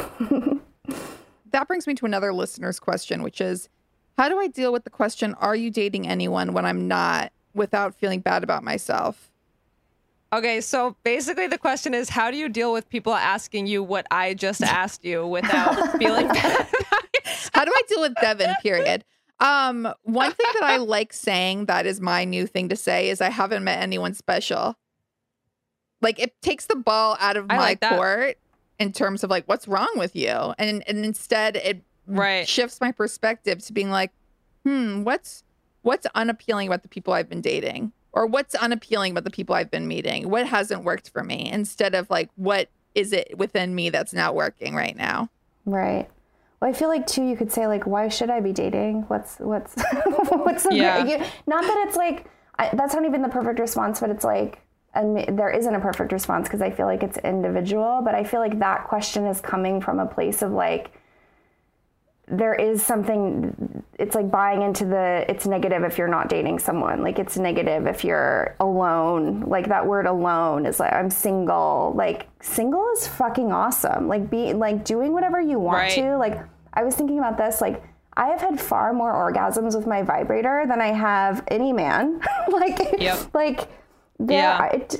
That brings me to another listener's question, which is, how do I deal with the question, are you dating anyone when I'm not, without feeling bad about myself? Okay, so basically the question is, how do you deal with people asking you what I just asked you without feeling bad? How do I deal with Devin, period? Um, one thing that I like saying that is my new thing to say is I haven't met anyone special. Like it takes the ball out of I my like court in terms of like, what's wrong with you? And and instead it right. shifts my perspective to being like, hmm, what's what's unappealing about the people I've been dating? Or what's unappealing about the people I've been meeting? What hasn't worked for me? Instead of like, what is it within me that's not working right now? Right. Well, I feel like too, you could say like, why should I be dating? What's, what's, what's, the yeah. you, not that it's like, I, that's not even the perfect response, but it's like, and there isn't a perfect response because I feel like it's individual, but I feel like that question is coming from a place of like, there is something, it's like buying into the, it's negative if you're not dating someone. Like it's negative if you're alone. Like that word alone is like, I'm single. Like single is fucking awesome. Like be like doing whatever you want right. to. Like I was thinking about this, like I have had far more orgasms with my vibrator than I have any man. like, yep. like there, yeah. it,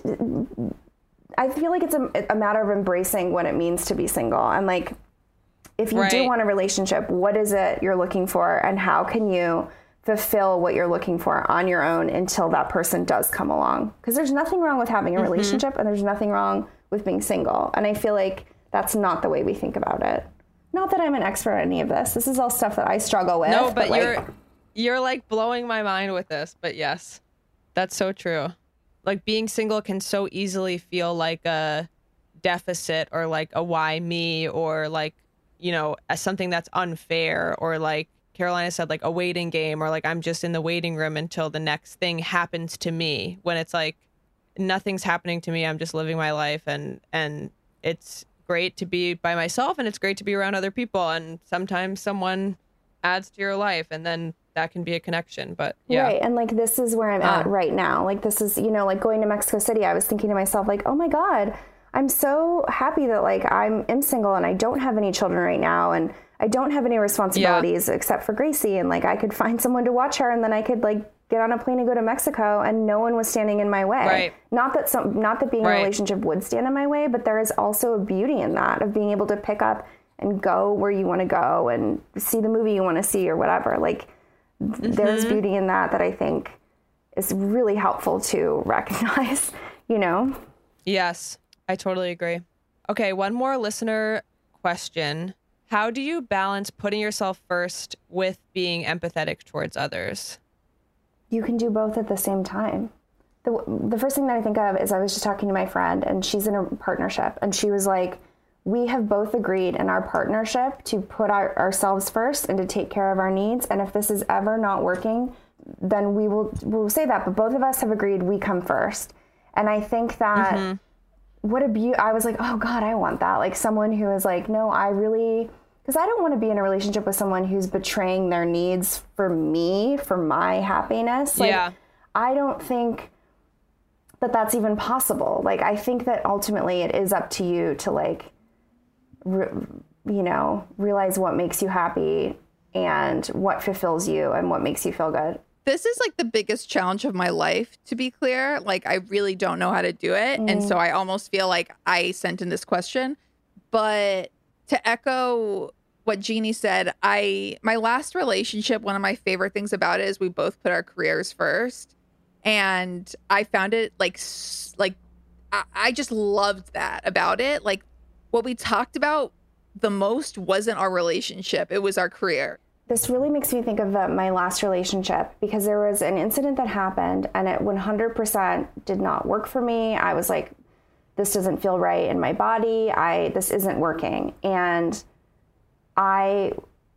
I feel like it's a, a matter of embracing what it means to be single. And like, if you right. do want a relationship, what is it you're looking for and how can you fulfill what you're looking for on your own until that person does come along? Because there's nothing wrong with having a mm-hmm. relationship and there's nothing wrong with being single. And I feel like that's not the way we think about it. Not that I'm an expert at any of this. This is all stuff that I struggle with. No, but, but you're like, you're like blowing my mind with this. But yes, that's so true. Like being single can so easily feel like a deficit or like a why me or like, you know, as something that's unfair or like Carolina said, like a waiting game or like I'm just in the waiting room until the next thing happens to me when it's like nothing's happening to me. I'm just living my life and and it's great to be by myself and it's great to be around other people. And sometimes someone adds to your life and then that can be a connection. But yeah. Right. And like this is where I'm um, at right now. Like this is, you know, like going to Mexico City, I was thinking to myself, like, oh my God, I'm so happy that like I'm am single and I don't have any children right now and I don't have any responsibilities yeah. except for Gracie, and like I could find someone to watch her and then I could like get on a plane and go to Mexico and no one was standing in my way. Right. Not that some not that being right. in a relationship would stand in my way, but there is also a beauty in that of being able to pick up and go where you want to go and see the movie you want to see or whatever. Like mm-hmm. there's beauty in that that I think is really helpful to recognize, you know? Yes. I totally agree. Okay, one more listener question. how do you balance putting yourself first with being empathetic towards others? You can do both at the same time. The, the first thing that I think of is I was just talking to my friend, and she's in a partnership, and she was like, we have both agreed in our partnership to put our, ourselves first and to take care of our needs. And if this is ever not working, then we will we'll say that. But both of us have agreed we come first. And I think that mm-hmm. what a beauty. I was like, oh God, I want that. Like someone who is like, no, I really, because I don't want to be in a relationship with someone who's betraying their needs for me, for my happiness. Like, yeah. I don't think that that's even possible. Like, I think that ultimately it is up to you to like, re- you know, realize what makes you happy and what fulfills you and what makes you feel good. This is like the biggest challenge of my life, to be clear. Like, I really don't know how to do it. Mm. And so I almost feel like I sent in this question. But to echo what Jeannie said, I my last relationship, one of my favorite things about it is we both put our careers first. And I found it like, like I, I just loved that about it. Like, what we talked about the most wasn't our relationship. It was our career. This really makes me think of the, my last relationship, because there was an incident that happened and it one hundred percent did not work for me. I was like, this doesn't feel right in my body. I this isn't working. And I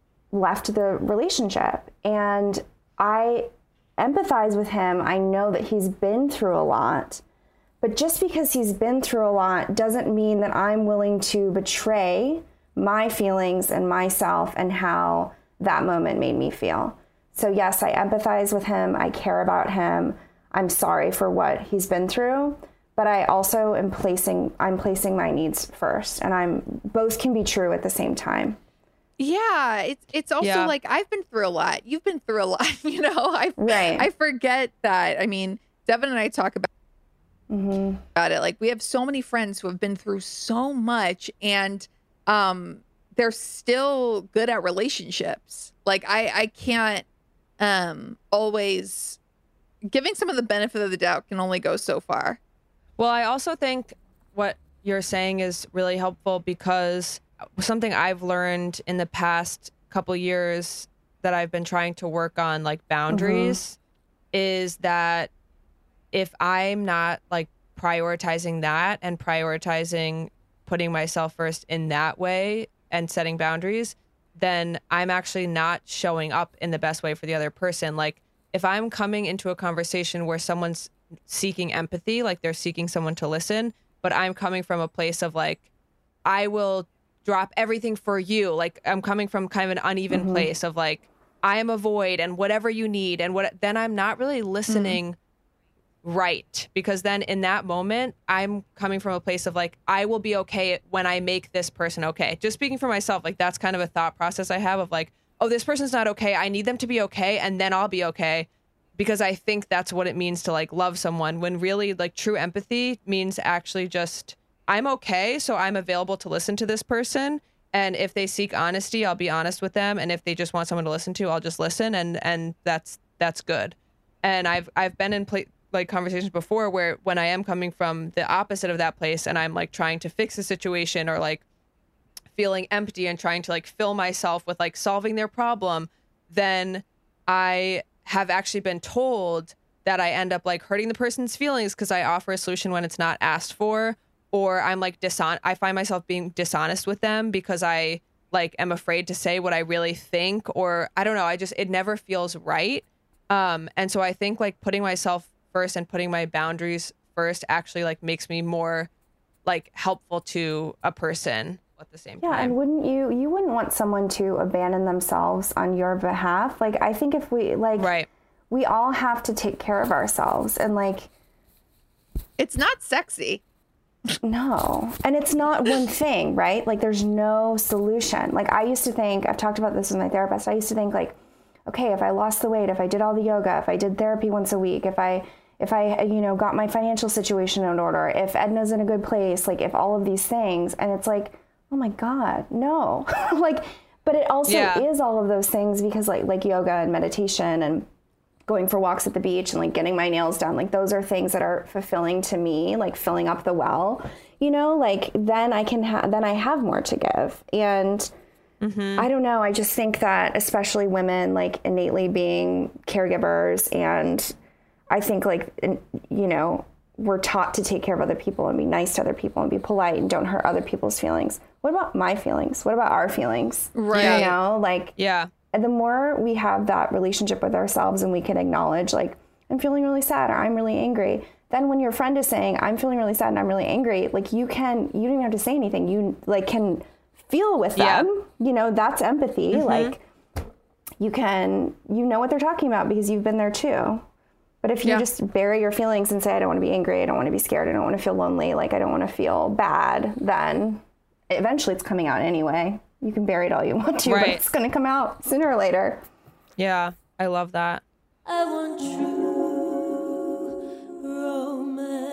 left the relationship, and I empathize with him. I know that he's been through a lot, but just because he's been through a lot doesn't mean that I'm willing to betray my feelings and myself and how that moment made me feel. So yes, I empathize with him. I care about him. I'm sorry for what he's been through, but I also am placing, I'm placing my needs first, and I'm, both can be true at the same time. Yeah. It's, it's also yeah. like, I've been through a lot. You've been through a lot, you know, I, right. I forget that. I mean, Devin and I talk about, mm-hmm. about it. Like, we have so many friends who have been through so much, and, um, they're still good at relationships. Like, I, I can't um, always, giving some of the benefit of the doubt can only go so far. Well, I also think what you're saying is really helpful, because something I've learned in the past couple years that I've been trying to work on, like boundaries, mm-hmm. is that if I'm not like prioritizing that and prioritizing putting myself first in that way, and setting boundaries, then I'm actually not showing up in the best way for the other person. Like, if I'm coming into a conversation where someone's seeking empathy, like they're seeking someone to listen, but I'm coming from a place of like, I will drop everything for you. Like, I'm coming from kind of an uneven mm-hmm. place of like, I am a void and whatever you need. And what, then I'm not really listening mm-hmm. right, because then in that moment I'm coming from a place of like, I will be okay when I make this person okay. Just speaking for myself, like that's kind of a thought process I have of like, oh, this person's not okay, I need them to be okay, and then I'll be okay, because I think that's what it means to like love someone, when really like true empathy means actually just, I'm okay, so I'm available to listen to this person, and if they seek honesty, I'll be honest with them, and if they just want someone to listen to, I'll just listen, and and that's that's good. And I've I've been in place like conversations before where when I am coming from the opposite of that place and I'm like trying to fix a situation or like feeling empty and trying to like fill myself with like solving their problem, then I have actually been told that I end up like hurting the person's feelings because I offer a solution when it's not asked for, or I'm like dishon- I find myself being dishonest with them because I like am afraid to say what I really think, or I don't know, I just, it never feels right. Um, and so I think like putting myself first and putting my boundaries first actually like makes me more like helpful to a person at the same yeah, time. Yeah, and wouldn't you, you wouldn't want someone to abandon themselves on your behalf. Like, I think if we like, right. we all have to take care of ourselves, and like, it's not sexy. No. And it's not one thing, right? Like, there's no solution. Like, I used to think, I've talked about this with my therapist, I used to think like, okay, if I lost the weight, if I did all the yoga, if I did therapy once a week, if I, if I, you know, got my financial situation in order, if Edna's in a good place, like if all of these things, and it's like, oh my God, no. Like, but it also yeah. is all of those things, because like, like yoga and meditation and going for walks at the beach and like getting my nails done, like those are things that are fulfilling to me, like filling up the well, you know, like then I can have, then I have more to give. And Mm-hmm. I don't know. I just think that especially women, like innately being caregivers, and I think like, you know, we're taught to take care of other people and be nice to other people and be polite and don't hurt other people's feelings. What about my feelings? What about our feelings? Right. You know, like, Yeah. and the more we have that relationship with ourselves and we can acknowledge, like, I'm feeling really sad or I'm really angry. Then when your friend is saying, I'm feeling really sad and I'm really angry, like you can, you don't even have to say anything. You like can feel with Yeah. them, you know, that's empathy. Mm-hmm. Like you can, you know what they're talking about because you've been there too. But if you Yeah. just bury your feelings and say, I don't want to be angry, I don't want to be scared, I don't want to feel lonely, like I don't want to feel bad, then eventually it's coming out anyway. You can bury it all you want to, but Right. it's going to come out sooner or later. Yeah. I love that. I want true romance.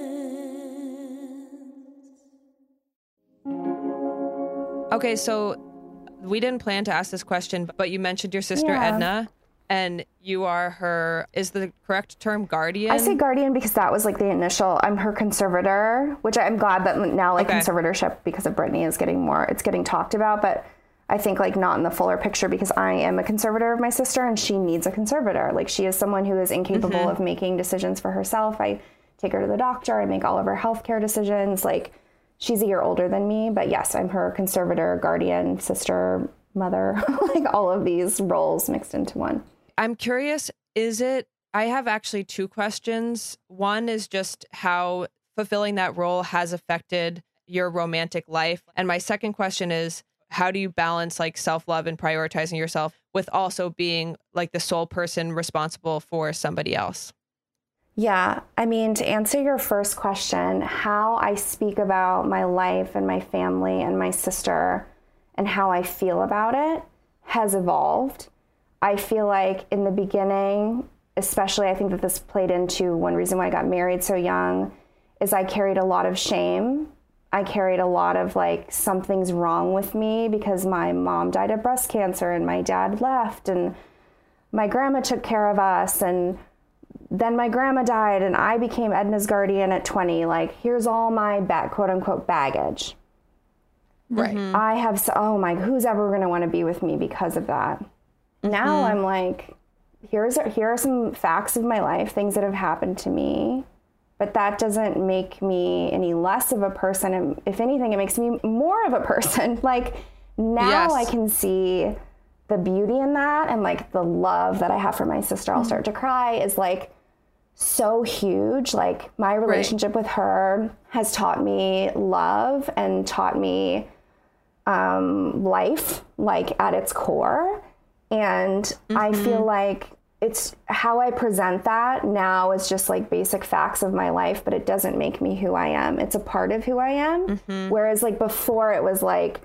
Okay, so we didn't plan to ask this question, but you mentioned your sister Yeah. Edna, and you are her, is the correct term guardian? I say guardian because that was like the initial, I'm her conservator, which I'm glad that now like Okay. conservatorship because of Brittany is getting more, it's getting talked about, but I think like not in the fuller picture because I am a conservator of my sister and she needs a conservator. Like she is someone who is incapable Mm-hmm. of making decisions for herself. I take her to the doctor, I make all of her healthcare decisions. Like she's a year older than me, but yes, I'm her conservator, guardian, sister, mother, like all of these roles mixed into one. I'm curious, is it, I have actually two questions. One is just how fulfilling that role has affected your romantic life. And my second question is, how do you balance like self-love and prioritizing yourself with also being like the sole person responsible for somebody else? Yeah, I mean, to answer your first question, how I speak about my life and my family and my sister and how I feel about it has evolved. I feel like in the beginning, especially I think that this played into one reason why I got married so young, is I carried a lot of shame. I carried a lot of like, something's wrong with me because my mom died of breast cancer and my dad left and my grandma took care of us and then my grandma died and I became Edna's guardian at twenty. Like, here's all my ba- quote unquote baggage. Right. I have, so, oh my, who's ever going to want to be with me because of that? Now I'm like, here's here are some facts of my life, things that have happened to me, but that doesn't make me any less of a person. And if anything, it makes me more of a person. Like now Yes. I can see the beauty in that, and like the love that I have for my sister, I'll start to cry, is like so huge. Like my relationship with her has taught me love and taught me um, life, like at its core. And mm-hmm. I feel like it's how I present that now is just like basic facts of my life, but it doesn't make me who I am. It's a part of who I am. Mm-hmm. Whereas like before it was like,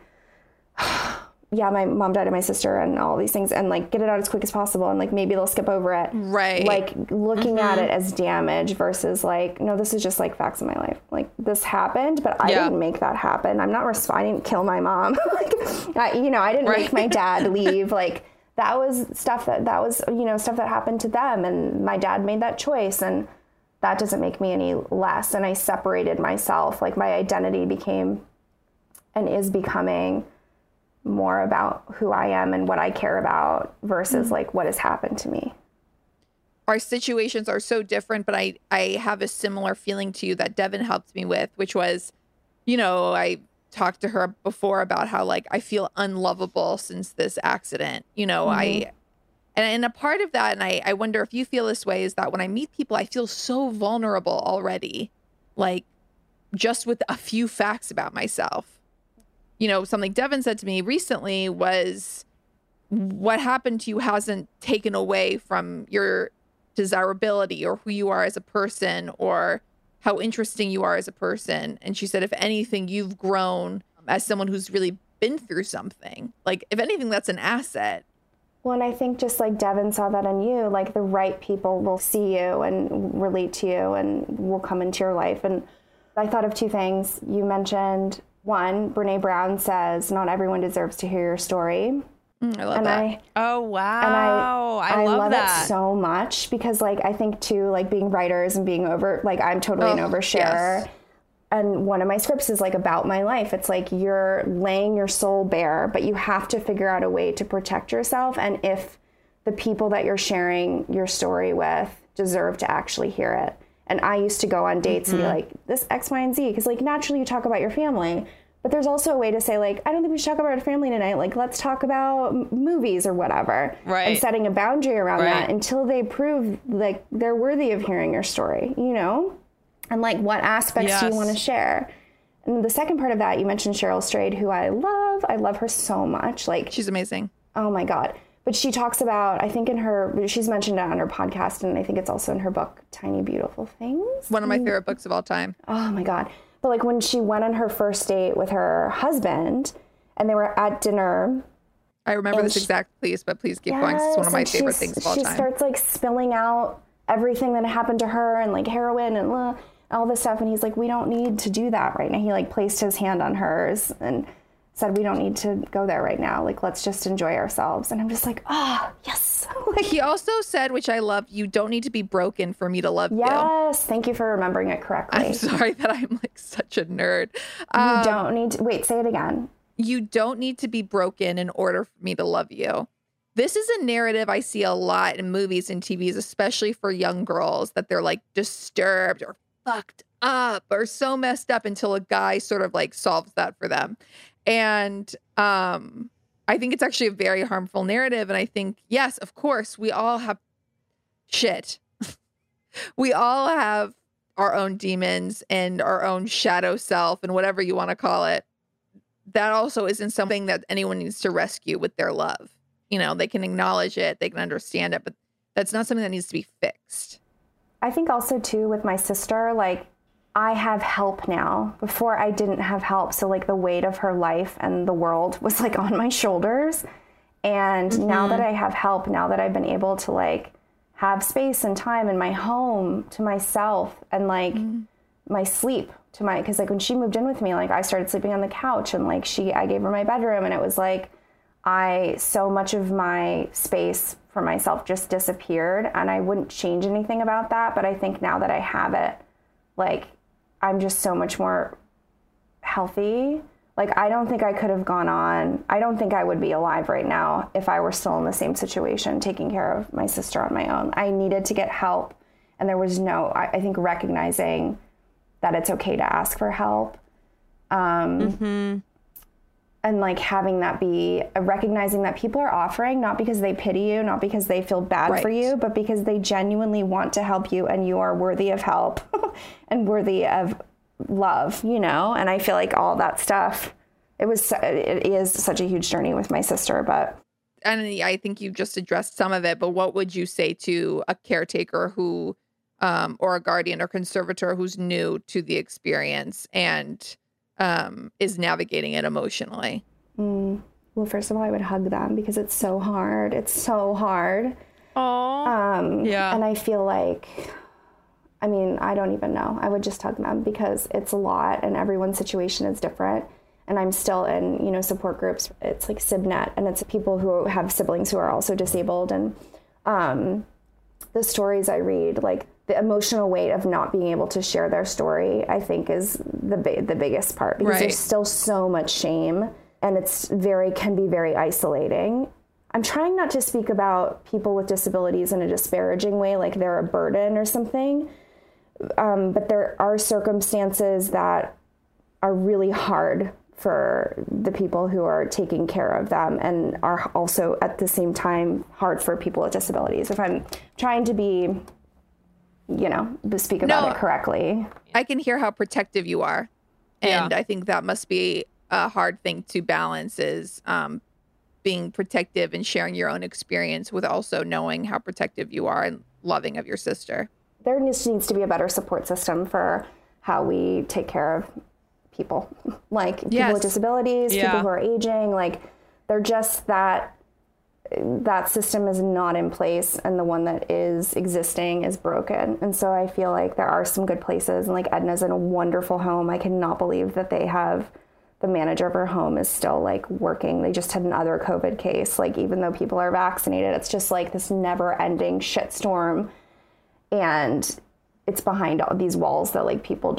yeah, my mom died and my sister and all these things, and like get it out as quick as possible. And like, maybe they'll skip over it. Right. Like looking Mm-hmm. at it as damage versus like, no, this is just like facts of my life. Like this happened, but I Yeah. didn't make that happen. I'm not, res- I didn't kill my mom. like, I, you know, I didn't Right. make my dad leave. Like that was stuff that, that was, you know, stuff that happened to them. And my dad made that choice, and that doesn't make me any less. And I separated myself. Like my identity became and is becoming more about who I am and what I care about versus mm-hmm. like what has happened to me. Our situations are so different, but I, I have a similar feeling to you that Devin helped me with, which was, you know, I talked to her before about how like I feel unlovable since this accident, you know, mm-hmm. I, and, and a part of that, and I, I wonder if you feel this way, is that when I meet people, I feel so vulnerable already, like just with a few facts about myself. You know, something Devin said to me recently was, what happened to you hasn't taken away from your desirability or who you are as a person or how interesting you are as a person. And she said, if anything, you've grown as someone who's really been through something. Like, if anything, that's an asset. Well, and I think just like Devin saw that in you, like the right people will see you and relate to you and will come into your life. And I thought of two things. You mentioned, one, Brene Brown says, not everyone deserves to hear your story. Mm, I love and that. I, oh, wow. and I, I, I love, love that. it so much because like, I think too, like being writers and being over, like I'm totally oh, an oversharer. Yes. and one of my scripts is like about my life. It's like you're laying your soul bare, but you have to figure out a way to protect yourself. And if the people that you're sharing your story with deserve to actually hear it. And I used to go on dates mm-hmm. and be like, this X, Y, and Z, because like naturally you talk about your family, but there's also a way to say like, I don't think we should talk about our family tonight. Like, let's talk about m- movies or whatever. Right. And setting a boundary around right. that until they prove like they're worthy of hearing your story, you know? And like, what aspects yes. do you want to share? And the second part of that, you mentioned Cheryl Strayed, who I love. I love her so much. Like, she's amazing. Oh my God. But she talks about, I think in her, she's mentioned it on her podcast, and I think it's also in her book, Tiny Beautiful Things. One of my favorite books of all time. Oh my God. But like when she went on her first date with her husband and they were at dinner. I remember this she, exact piece, but please keep yes, going. It's one of my favorite things of all she time. She starts like spilling out everything that happened to her and like heroin and uh, all this stuff. And he's like, we don't need to do that right now. He like placed his hand on hers and said, we don't need to go there right now. Like, let's just enjoy ourselves. And I'm just like, ah, oh, yes. Like, he also said, which I love, you don't need to be broken for me to love yes, you. Yes. Thank you for remembering it correctly. I'm sorry that I'm like such a nerd. You um, don't need to, wait, say it again. You don't need to be broken in order for me to love you. This is a narrative I see a lot in movies and T Vs, especially for young girls, that they're like disturbed or fucked up or so messed up until a guy sort of like solves that for them. And um, I think it's actually a very harmful narrative. And I think, yes, of course, we all have shit. We all have our own demons and our own shadow self and whatever you want to call it. That also isn't something that anyone needs to rescue with their love. You know, they can acknowledge it, they can understand it, but that's not something that needs to be fixed. I think also, too, with my sister, like, I have help now. Before I didn't have help. So like the weight of her life and the world was like on my shoulders. And mm-hmm. now that I have help, now that I've been able to like have space and time in my home to myself and like mm-hmm. my sleep to my, cause like when she moved in with me, like I started sleeping on the couch and like she, I gave her my bedroom and it was like, I, so much of my space for myself just disappeared and I wouldn't change anything about that. But I think now that I have it, like, I'm just so much more healthy. Like, I don't think I could have gone on. I don't think I would be alive right now if I were still in the same situation, taking care of my sister on my own. I needed to get help. And there was no, I, I think recognizing that it's okay to ask for help. Um, mm-hmm. And like having that be, uh, recognizing that people are offering, not because they pity you, not because they feel bad right. for you, but because they genuinely want to help you and you are worthy of help and worthy of love, you know? And I feel like all that stuff, it was, it is such a huge journey with my sister, but. And I think you just addressed some of it, but what would you say to a caretaker who, um, or a guardian or conservator who's new to the experience and um, is navigating it emotionally? Mm. Well, first of all, I would hug them because it's so hard. It's so hard. Oh, um, yeah. And I feel like, I mean, I don't even know. I would just hug them because it's a lot and everyone's situation is different. And I'm still in, you know, support groups. It's like SibNet and it's people who have siblings who are also disabled. And um, the stories I read, like the emotional weight of not being able to share their story, I think is the bi- the biggest part because right. there's still so much shame and it's very, can be very isolating. I'm trying not to speak about people with disabilities in a disparaging way, like they're a burden or something. Um, but there are circumstances that are really hard for the people who are taking care of them and are also at the same time hard for people with disabilities. If I'm trying to be, you know, speak about no, it correctly. I can hear how protective you are. And yeah. I think that must be a hard thing to balance is um, being protective and sharing your own experience with also knowing how protective you are and loving of your sister. There needs to be a better support system for how we take care of people, like people yes. with disabilities, yeah. people who are aging, like they're just that, that system is not in place and the one that is existing is broken. And so I feel like there are some good places and like Edna's in a wonderful home. I cannot believe that they have the manager of her home is still like working. They just had another COVID case. Like, even though people are vaccinated, it's just like this never ending shitstorm. And it's behind all these walls that like people don't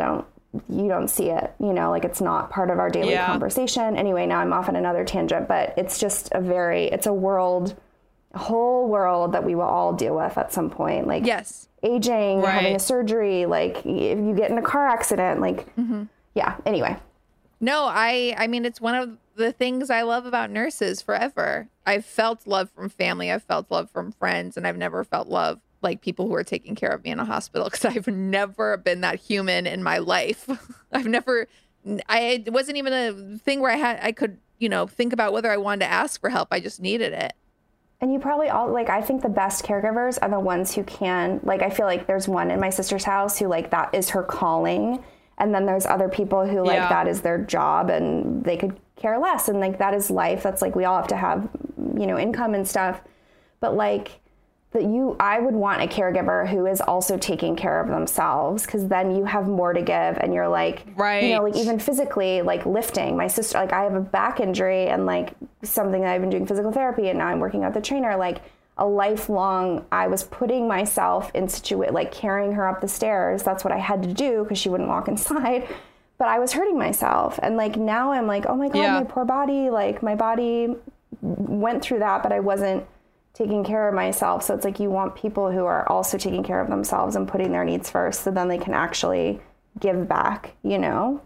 you don't see it, you know, like it's not part of our daily Yeah. conversation. Anyway, now I'm off on another tangent, but it's just a very, it's a world, a whole world that we will all deal with at some point. Like Yes. aging, Right. having a surgery, like if you get in a car accident, like, yeah, anyway. No, I I mean it's one of the things I love about nurses forever. I've felt love from family, I've felt love from friends, and I've never felt love like people who are taking care of me in a hospital because I've never been that human in my life. I've never I it wasn't even a thing where I had I could, you know, think about whether I wanted to ask for help. I just needed it. And you probably all, like, I think the best caregivers are the ones who can, like, I feel like there's one in my sister's house who, like, that is her calling. And then there's other people who, like, Yeah. that is their job and they could care less. And, like, that is life. That's, like, we all have to have, you know, income and stuff. But, like, that you, I would want a caregiver who is also taking care of themselves, because then you have more to give and you're like, Right. you know, like even physically, like lifting. My sister, like I have a back injury and like something that I've been doing physical therapy and now I'm working out the trainer, like a lifelong, I was putting myself in situa- like carrying her up the stairs. That's what I had to do because she wouldn't walk inside, but I was hurting myself. And like now I'm like, oh my God, Yeah. my poor body, like my body went through that, but I wasn't taking care of myself. So it's like you want people who are also taking care of themselves and putting their needs first, so then they can actually give back, you know?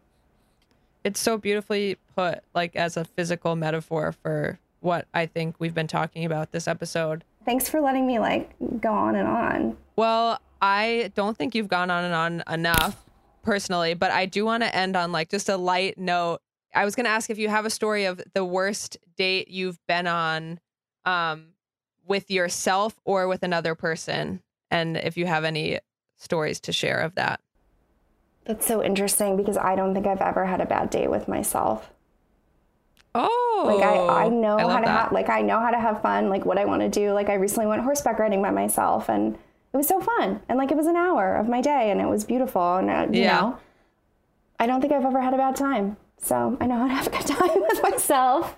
It's so beautifully put, like as a physical metaphor for what I think we've been talking about this episode. Thanks for letting me like go on and on. Well, I don't think you've gone on and on enough personally, but I do want to end on like just a light note. I was going to ask if you have a story of the worst date you've been on um, with yourself or with another person, and if you have any stories to share of that. That's so interesting because I don't think I've ever had a bad date with myself. Oh, Like I, I know I how love to that. have, like I know how to have fun, like what I want to do. Like I recently went horseback riding by myself and it was so fun. And like it was an hour of my day and it was beautiful. And uh, you Yeah. know, I don't think I've ever had a bad time. So I know how to have a good time with myself.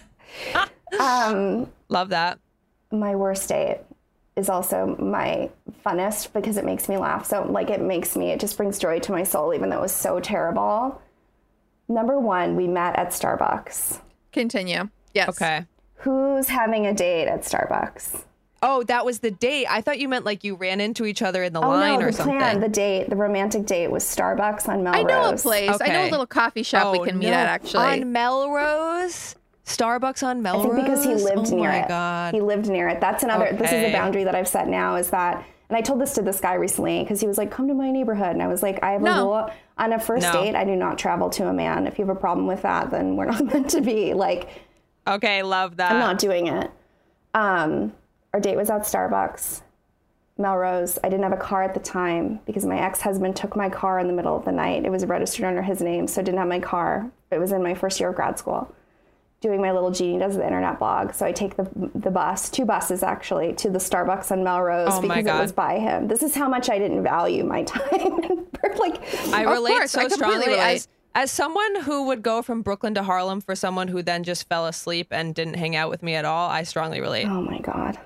um, Love that. my worst date is also my funnest because it makes me laugh. So like it makes me, it just brings joy to my soul, even though it was so terrible. Number one, we met at Starbucks. Continue. Yes. Okay. Who's having a date at Starbucks? Oh, that was the date. I thought you meant like you ran into each other in the Oh line no, or the something. plan, the date, the romantic date was Starbucks on Melrose. I know a place. I know a Okay. little coffee shop we Oh, can meet no. at actually. On Melrose? Starbucks on I Melrose? think because he lived oh near my it. God. He lived near it. That's another, this is Okay. a boundary that I've set now is that, and I told this to this guy recently because he was like, come to my neighborhood. And I was like, I have a No. rule on a first No. date. I do not travel to a man. If you have a problem with that, then we're not meant to be. Like, Okay, love that. I'm not doing it. Um, our date was at Starbucks, Melrose. I didn't have a car at the time because my ex-husband took my car in the middle of the night. It was registered under his name, so I didn't have my car. It was in my first year of grad school, doing my little Jeannie Does the Internet blog. So I take the the bus, two buses actually, to the Starbucks on Melrose Oh my because it God. was by him. This is how much I didn't value my time. like, I Of relate course, so I completely strongly relate. as as someone who would go from Brooklyn to Harlem for someone who then just fell asleep and didn't hang out with me at all. I strongly relate. oh my God.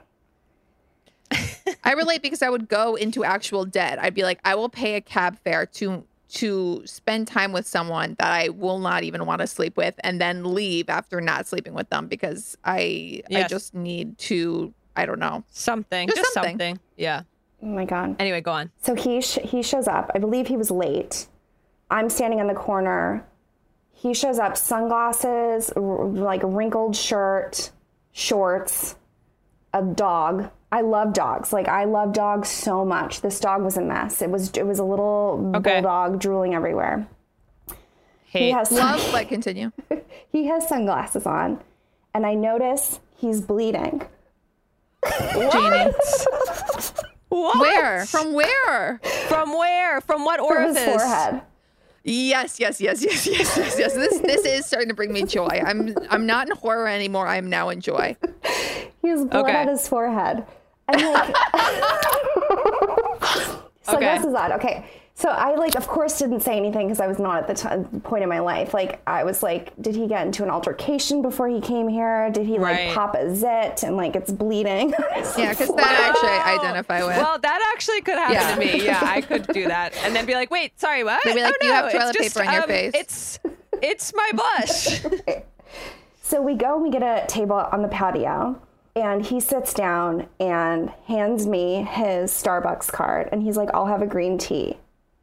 I relate because I would go into actual debt. I'd be like, I will pay a cab fare to to spend time with someone that I will not even want to sleep with and then leave after not sleeping with them because I I Yes. just need to, I don't know. Something. Just Just, something. something. Yeah. Oh my God. Anyway, go on. So he sh- he shows up. I believe he was late. I'm standing in the corner. He shows up, sunglasses, r- like a wrinkled shirt, shorts, a dog. I love dogs. Like I love dogs so much. This dog was a mess. It was it was a little Okay. bulldog drooling everywhere. Hey, He has Love, but continue. he has sunglasses on, and I notice he's bleeding. Jeannie. what? Where? From where? From where? From what From orifice? his forehead. Yes, yes, yes, yes, yes, yes, yes. This this is starting to bring me joy. I'm I'm not in horror anymore. I am now in joy. He has blood Okay. on his forehead. And like sunglasses on. Okay. So I, like, of course, didn't say anything because I was not at the t- point in my life. Like, I was like, did he get into an altercation before he came here? Did he, like, Right. pop a zit and, like, it's bleeding? Yeah, because that actually I identify with. Well, that actually could happen Yeah. to me. Yeah, I could do that, and then be like, "Wait, sorry, what?" They'd be like, oh, "You no, have it's toilet just, paper on your um, face." It's it's my blush. So we go and we get a table on the patio, and he sits down and hands me his Starbucks card, and he's like, I'll have a green tea.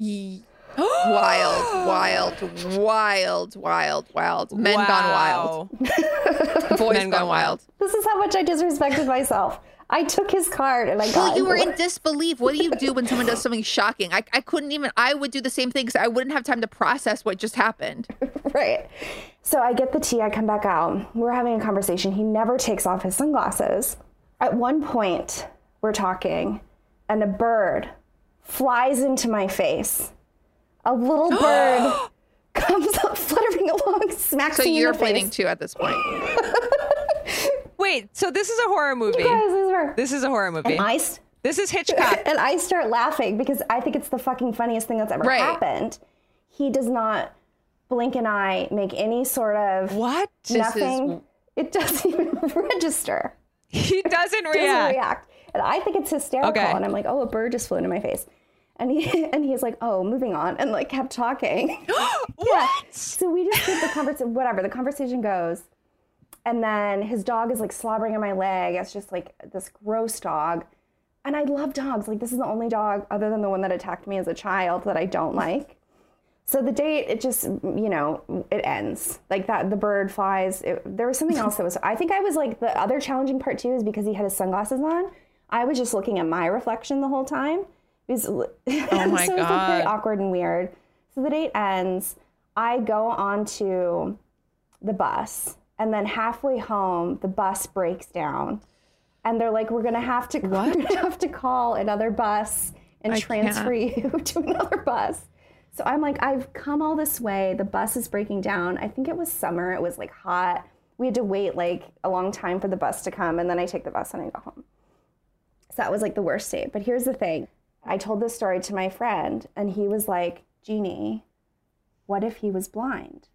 Wild, wild, wild, wild, wild. Men gone wild. Boys Men gone gone wild. This is how much I disrespected myself. I took his card and I got Well, you were in into disbelief. What do you do when someone does something shocking? I, I couldn't even, I would do the same thing because I wouldn't have time to process what just happened. Right. So I get the tea, I come back out. We're having a conversation. He never takes off his sunglasses. At one point, we're talking, and a bird flies into my face. A little bird comes up fluttering along, smacks So me you're in the bleeding face. too at this point. Wait, so this is a horror movie. Guys, this is where- This is a horror movie. and I, st- This is Hitchcock. and I start laughing because I think it's the fucking funniest thing that's ever Right. happened. He does not blink an eye, make any sort of What? This nothing. is- It doesn't even register. He doesn't Doesn't react. react. And I think it's hysterical. Okay. And I'm like, oh, a bird just flew into my face. And he and he's like, oh, moving on, and like kept talking. What? So we just keep the conversation, whatever, the conversation goes. And then his dog is like slobbering on my leg. It's just like this gross dog. And I love dogs. Like, this is the only dog other than the one that attacked me as a child that I don't like. So the date, it just, you know, it ends. Like that, the bird flies. It, there was something else that was, I think I was like, the other challenging part too is because he had his sunglasses on. I was just looking at my reflection the whole time. It was, oh my so it was like very God. awkward and weird. So the date ends. I go onto the bus, and then halfway home, the bus breaks down, and they're like, "We're gonna have to, we're gonna have to call another bus and I transfer you to another bus." So I'm like, I've come all this way. The bus is breaking down. I think it was summer. It was like hot. We had to wait like a long time for the bus to come, and then I take the bus and I go home. So that was like the worst date. But here's the thing. I told this story to my friend, and he was like, Jeannie, what if he was blind?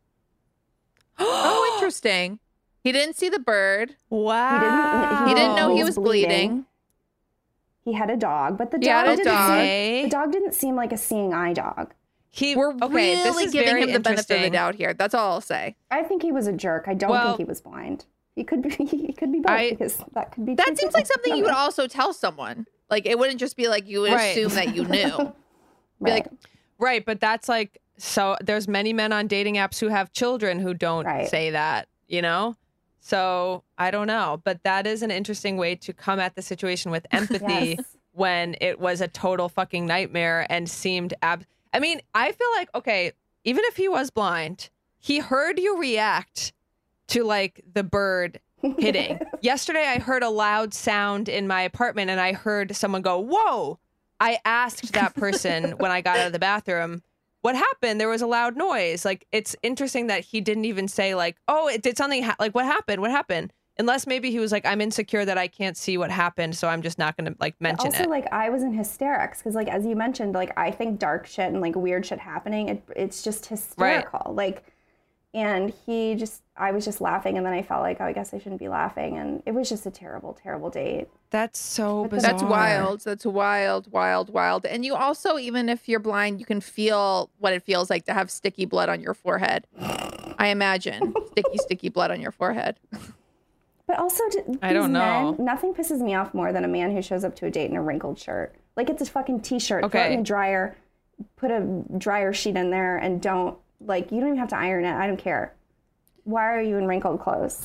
Oh, interesting. He didn't see the bird. Wow. He didn't know He he was was bleeding. bleeding. He had a dog, but the He had dog a didn't dog. Seem, the dog didn't seem like a seeing eye dog. He, We're okay, this really is giving very him the benefit of the interesting. doubt here. That's all I'll say. I think he was a jerk. I don't Well- think he was blind. He could be. He could be both I- because that could be. That two seems people. like something you would also tell someone. Like, it wouldn't just be like you would Right. assume that you knew. Be Right. like, Right, but that's like, so there's many men on dating apps who have children who don't Right. say that, you know? So I don't know, but that is an interesting way to come at the situation with empathy Yes. when it was a total fucking nightmare and seemed ab. I mean, I feel like, okay, even if he was blind, he heard you react to like the bird hitting. Yesterday, I heard a loud sound in my apartment and I heard someone go, whoa. I asked that person when I got out of the bathroom, what happened? There was a loud noise. Like, it's interesting that he didn't even say like, oh, it did something ha- like, what happened? What happened? Unless maybe he was like, I'm insecure that I can't see what happened, so I'm just not going to like mention also, it. like, I was in hysterics because, like, as you mentioned, like, I think dark shit and like weird shit happening. It, it's just hysterical. Like, and he just, I was just laughing, and then I felt like, oh, I guess I shouldn't be laughing, and it was just a terrible, terrible date. That's so bizarre. that's wild. That's wild, wild, wild. And you also, even if you're blind, you can feel what it feels like to have sticky blood on your forehead. I imagine sticky, sticky blood on your forehead. But also, to, I don't these know. men, nothing pisses me off more than a man who shows up to a date in a wrinkled shirt. Like, it's a fucking t-shirt. Throw it Okay. in the dryer, put a dryer sheet in there, and don't, like, you don't even have to iron it. I don't care. Why are you in wrinkled clothes?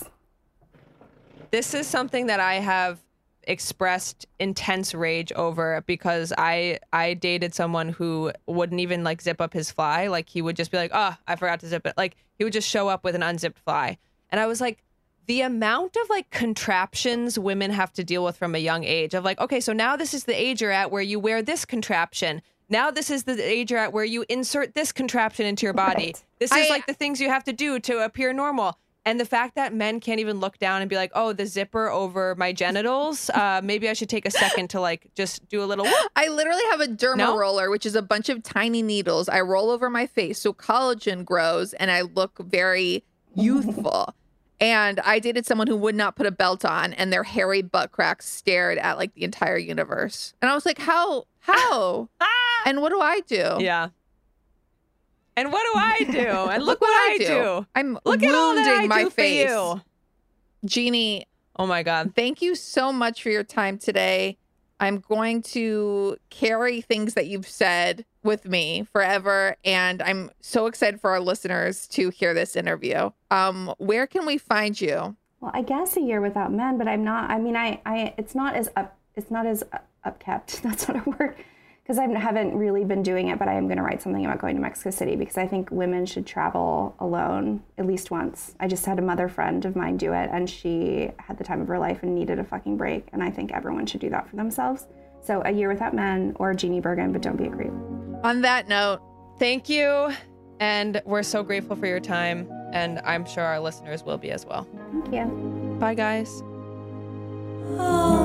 This is something that I have expressed intense rage over because I I dated someone who wouldn't even like zip up his fly. Like, he would just be like, oh, I forgot to zip it. Like, he would just show up with an unzipped fly. And I was like, the amount of like contraptions women have to deal with from a young age of like, okay, so now this is the age you're at where you wear this contraption. Now this is the age you're at where you insert this contraption into your body. Right. This is I- like the things you have to do to appear normal. And the fact that men can't even look down and be like, oh, the zipper over my genitals. Uh, maybe I should take a second to like just do a little. I literally have a derma No? roller, which is a bunch of tiny needles. I roll over my face so collagen grows and I look very youthful. And I dated someone who would not put a belt on and their hairy butt cracks stared at like the entire universe. And I was like, how? How? And what do I do? Yeah. And what do I do? And look, what, I do. I'm Look at all that wounding I my do face. for you. Jeannie, Oh my God. thank you so much for your time today. I'm going to carry things that you've said with me forever. And I'm so excited for our listeners to hear this interview. Um, where can we find you? Well, I guess A Year Without Men, but I'm not, I mean, I, I, it's not as up, it's not as up, upkept. That's not a word. Because I haven't really been doing it, but I am going to write something about going to Mexico City because I think women should travel alone at least once. I just had a mother friend of mine do it, and she had the time of her life and needed a fucking break. And I think everyone should do that for themselves. So A Year Without Men or Jeannie Bergen, but don't be a creep. On that note, Thank you. And we're so grateful for your time. And I'm sure our listeners will be as well. Thank you. Bye, guys. Oh.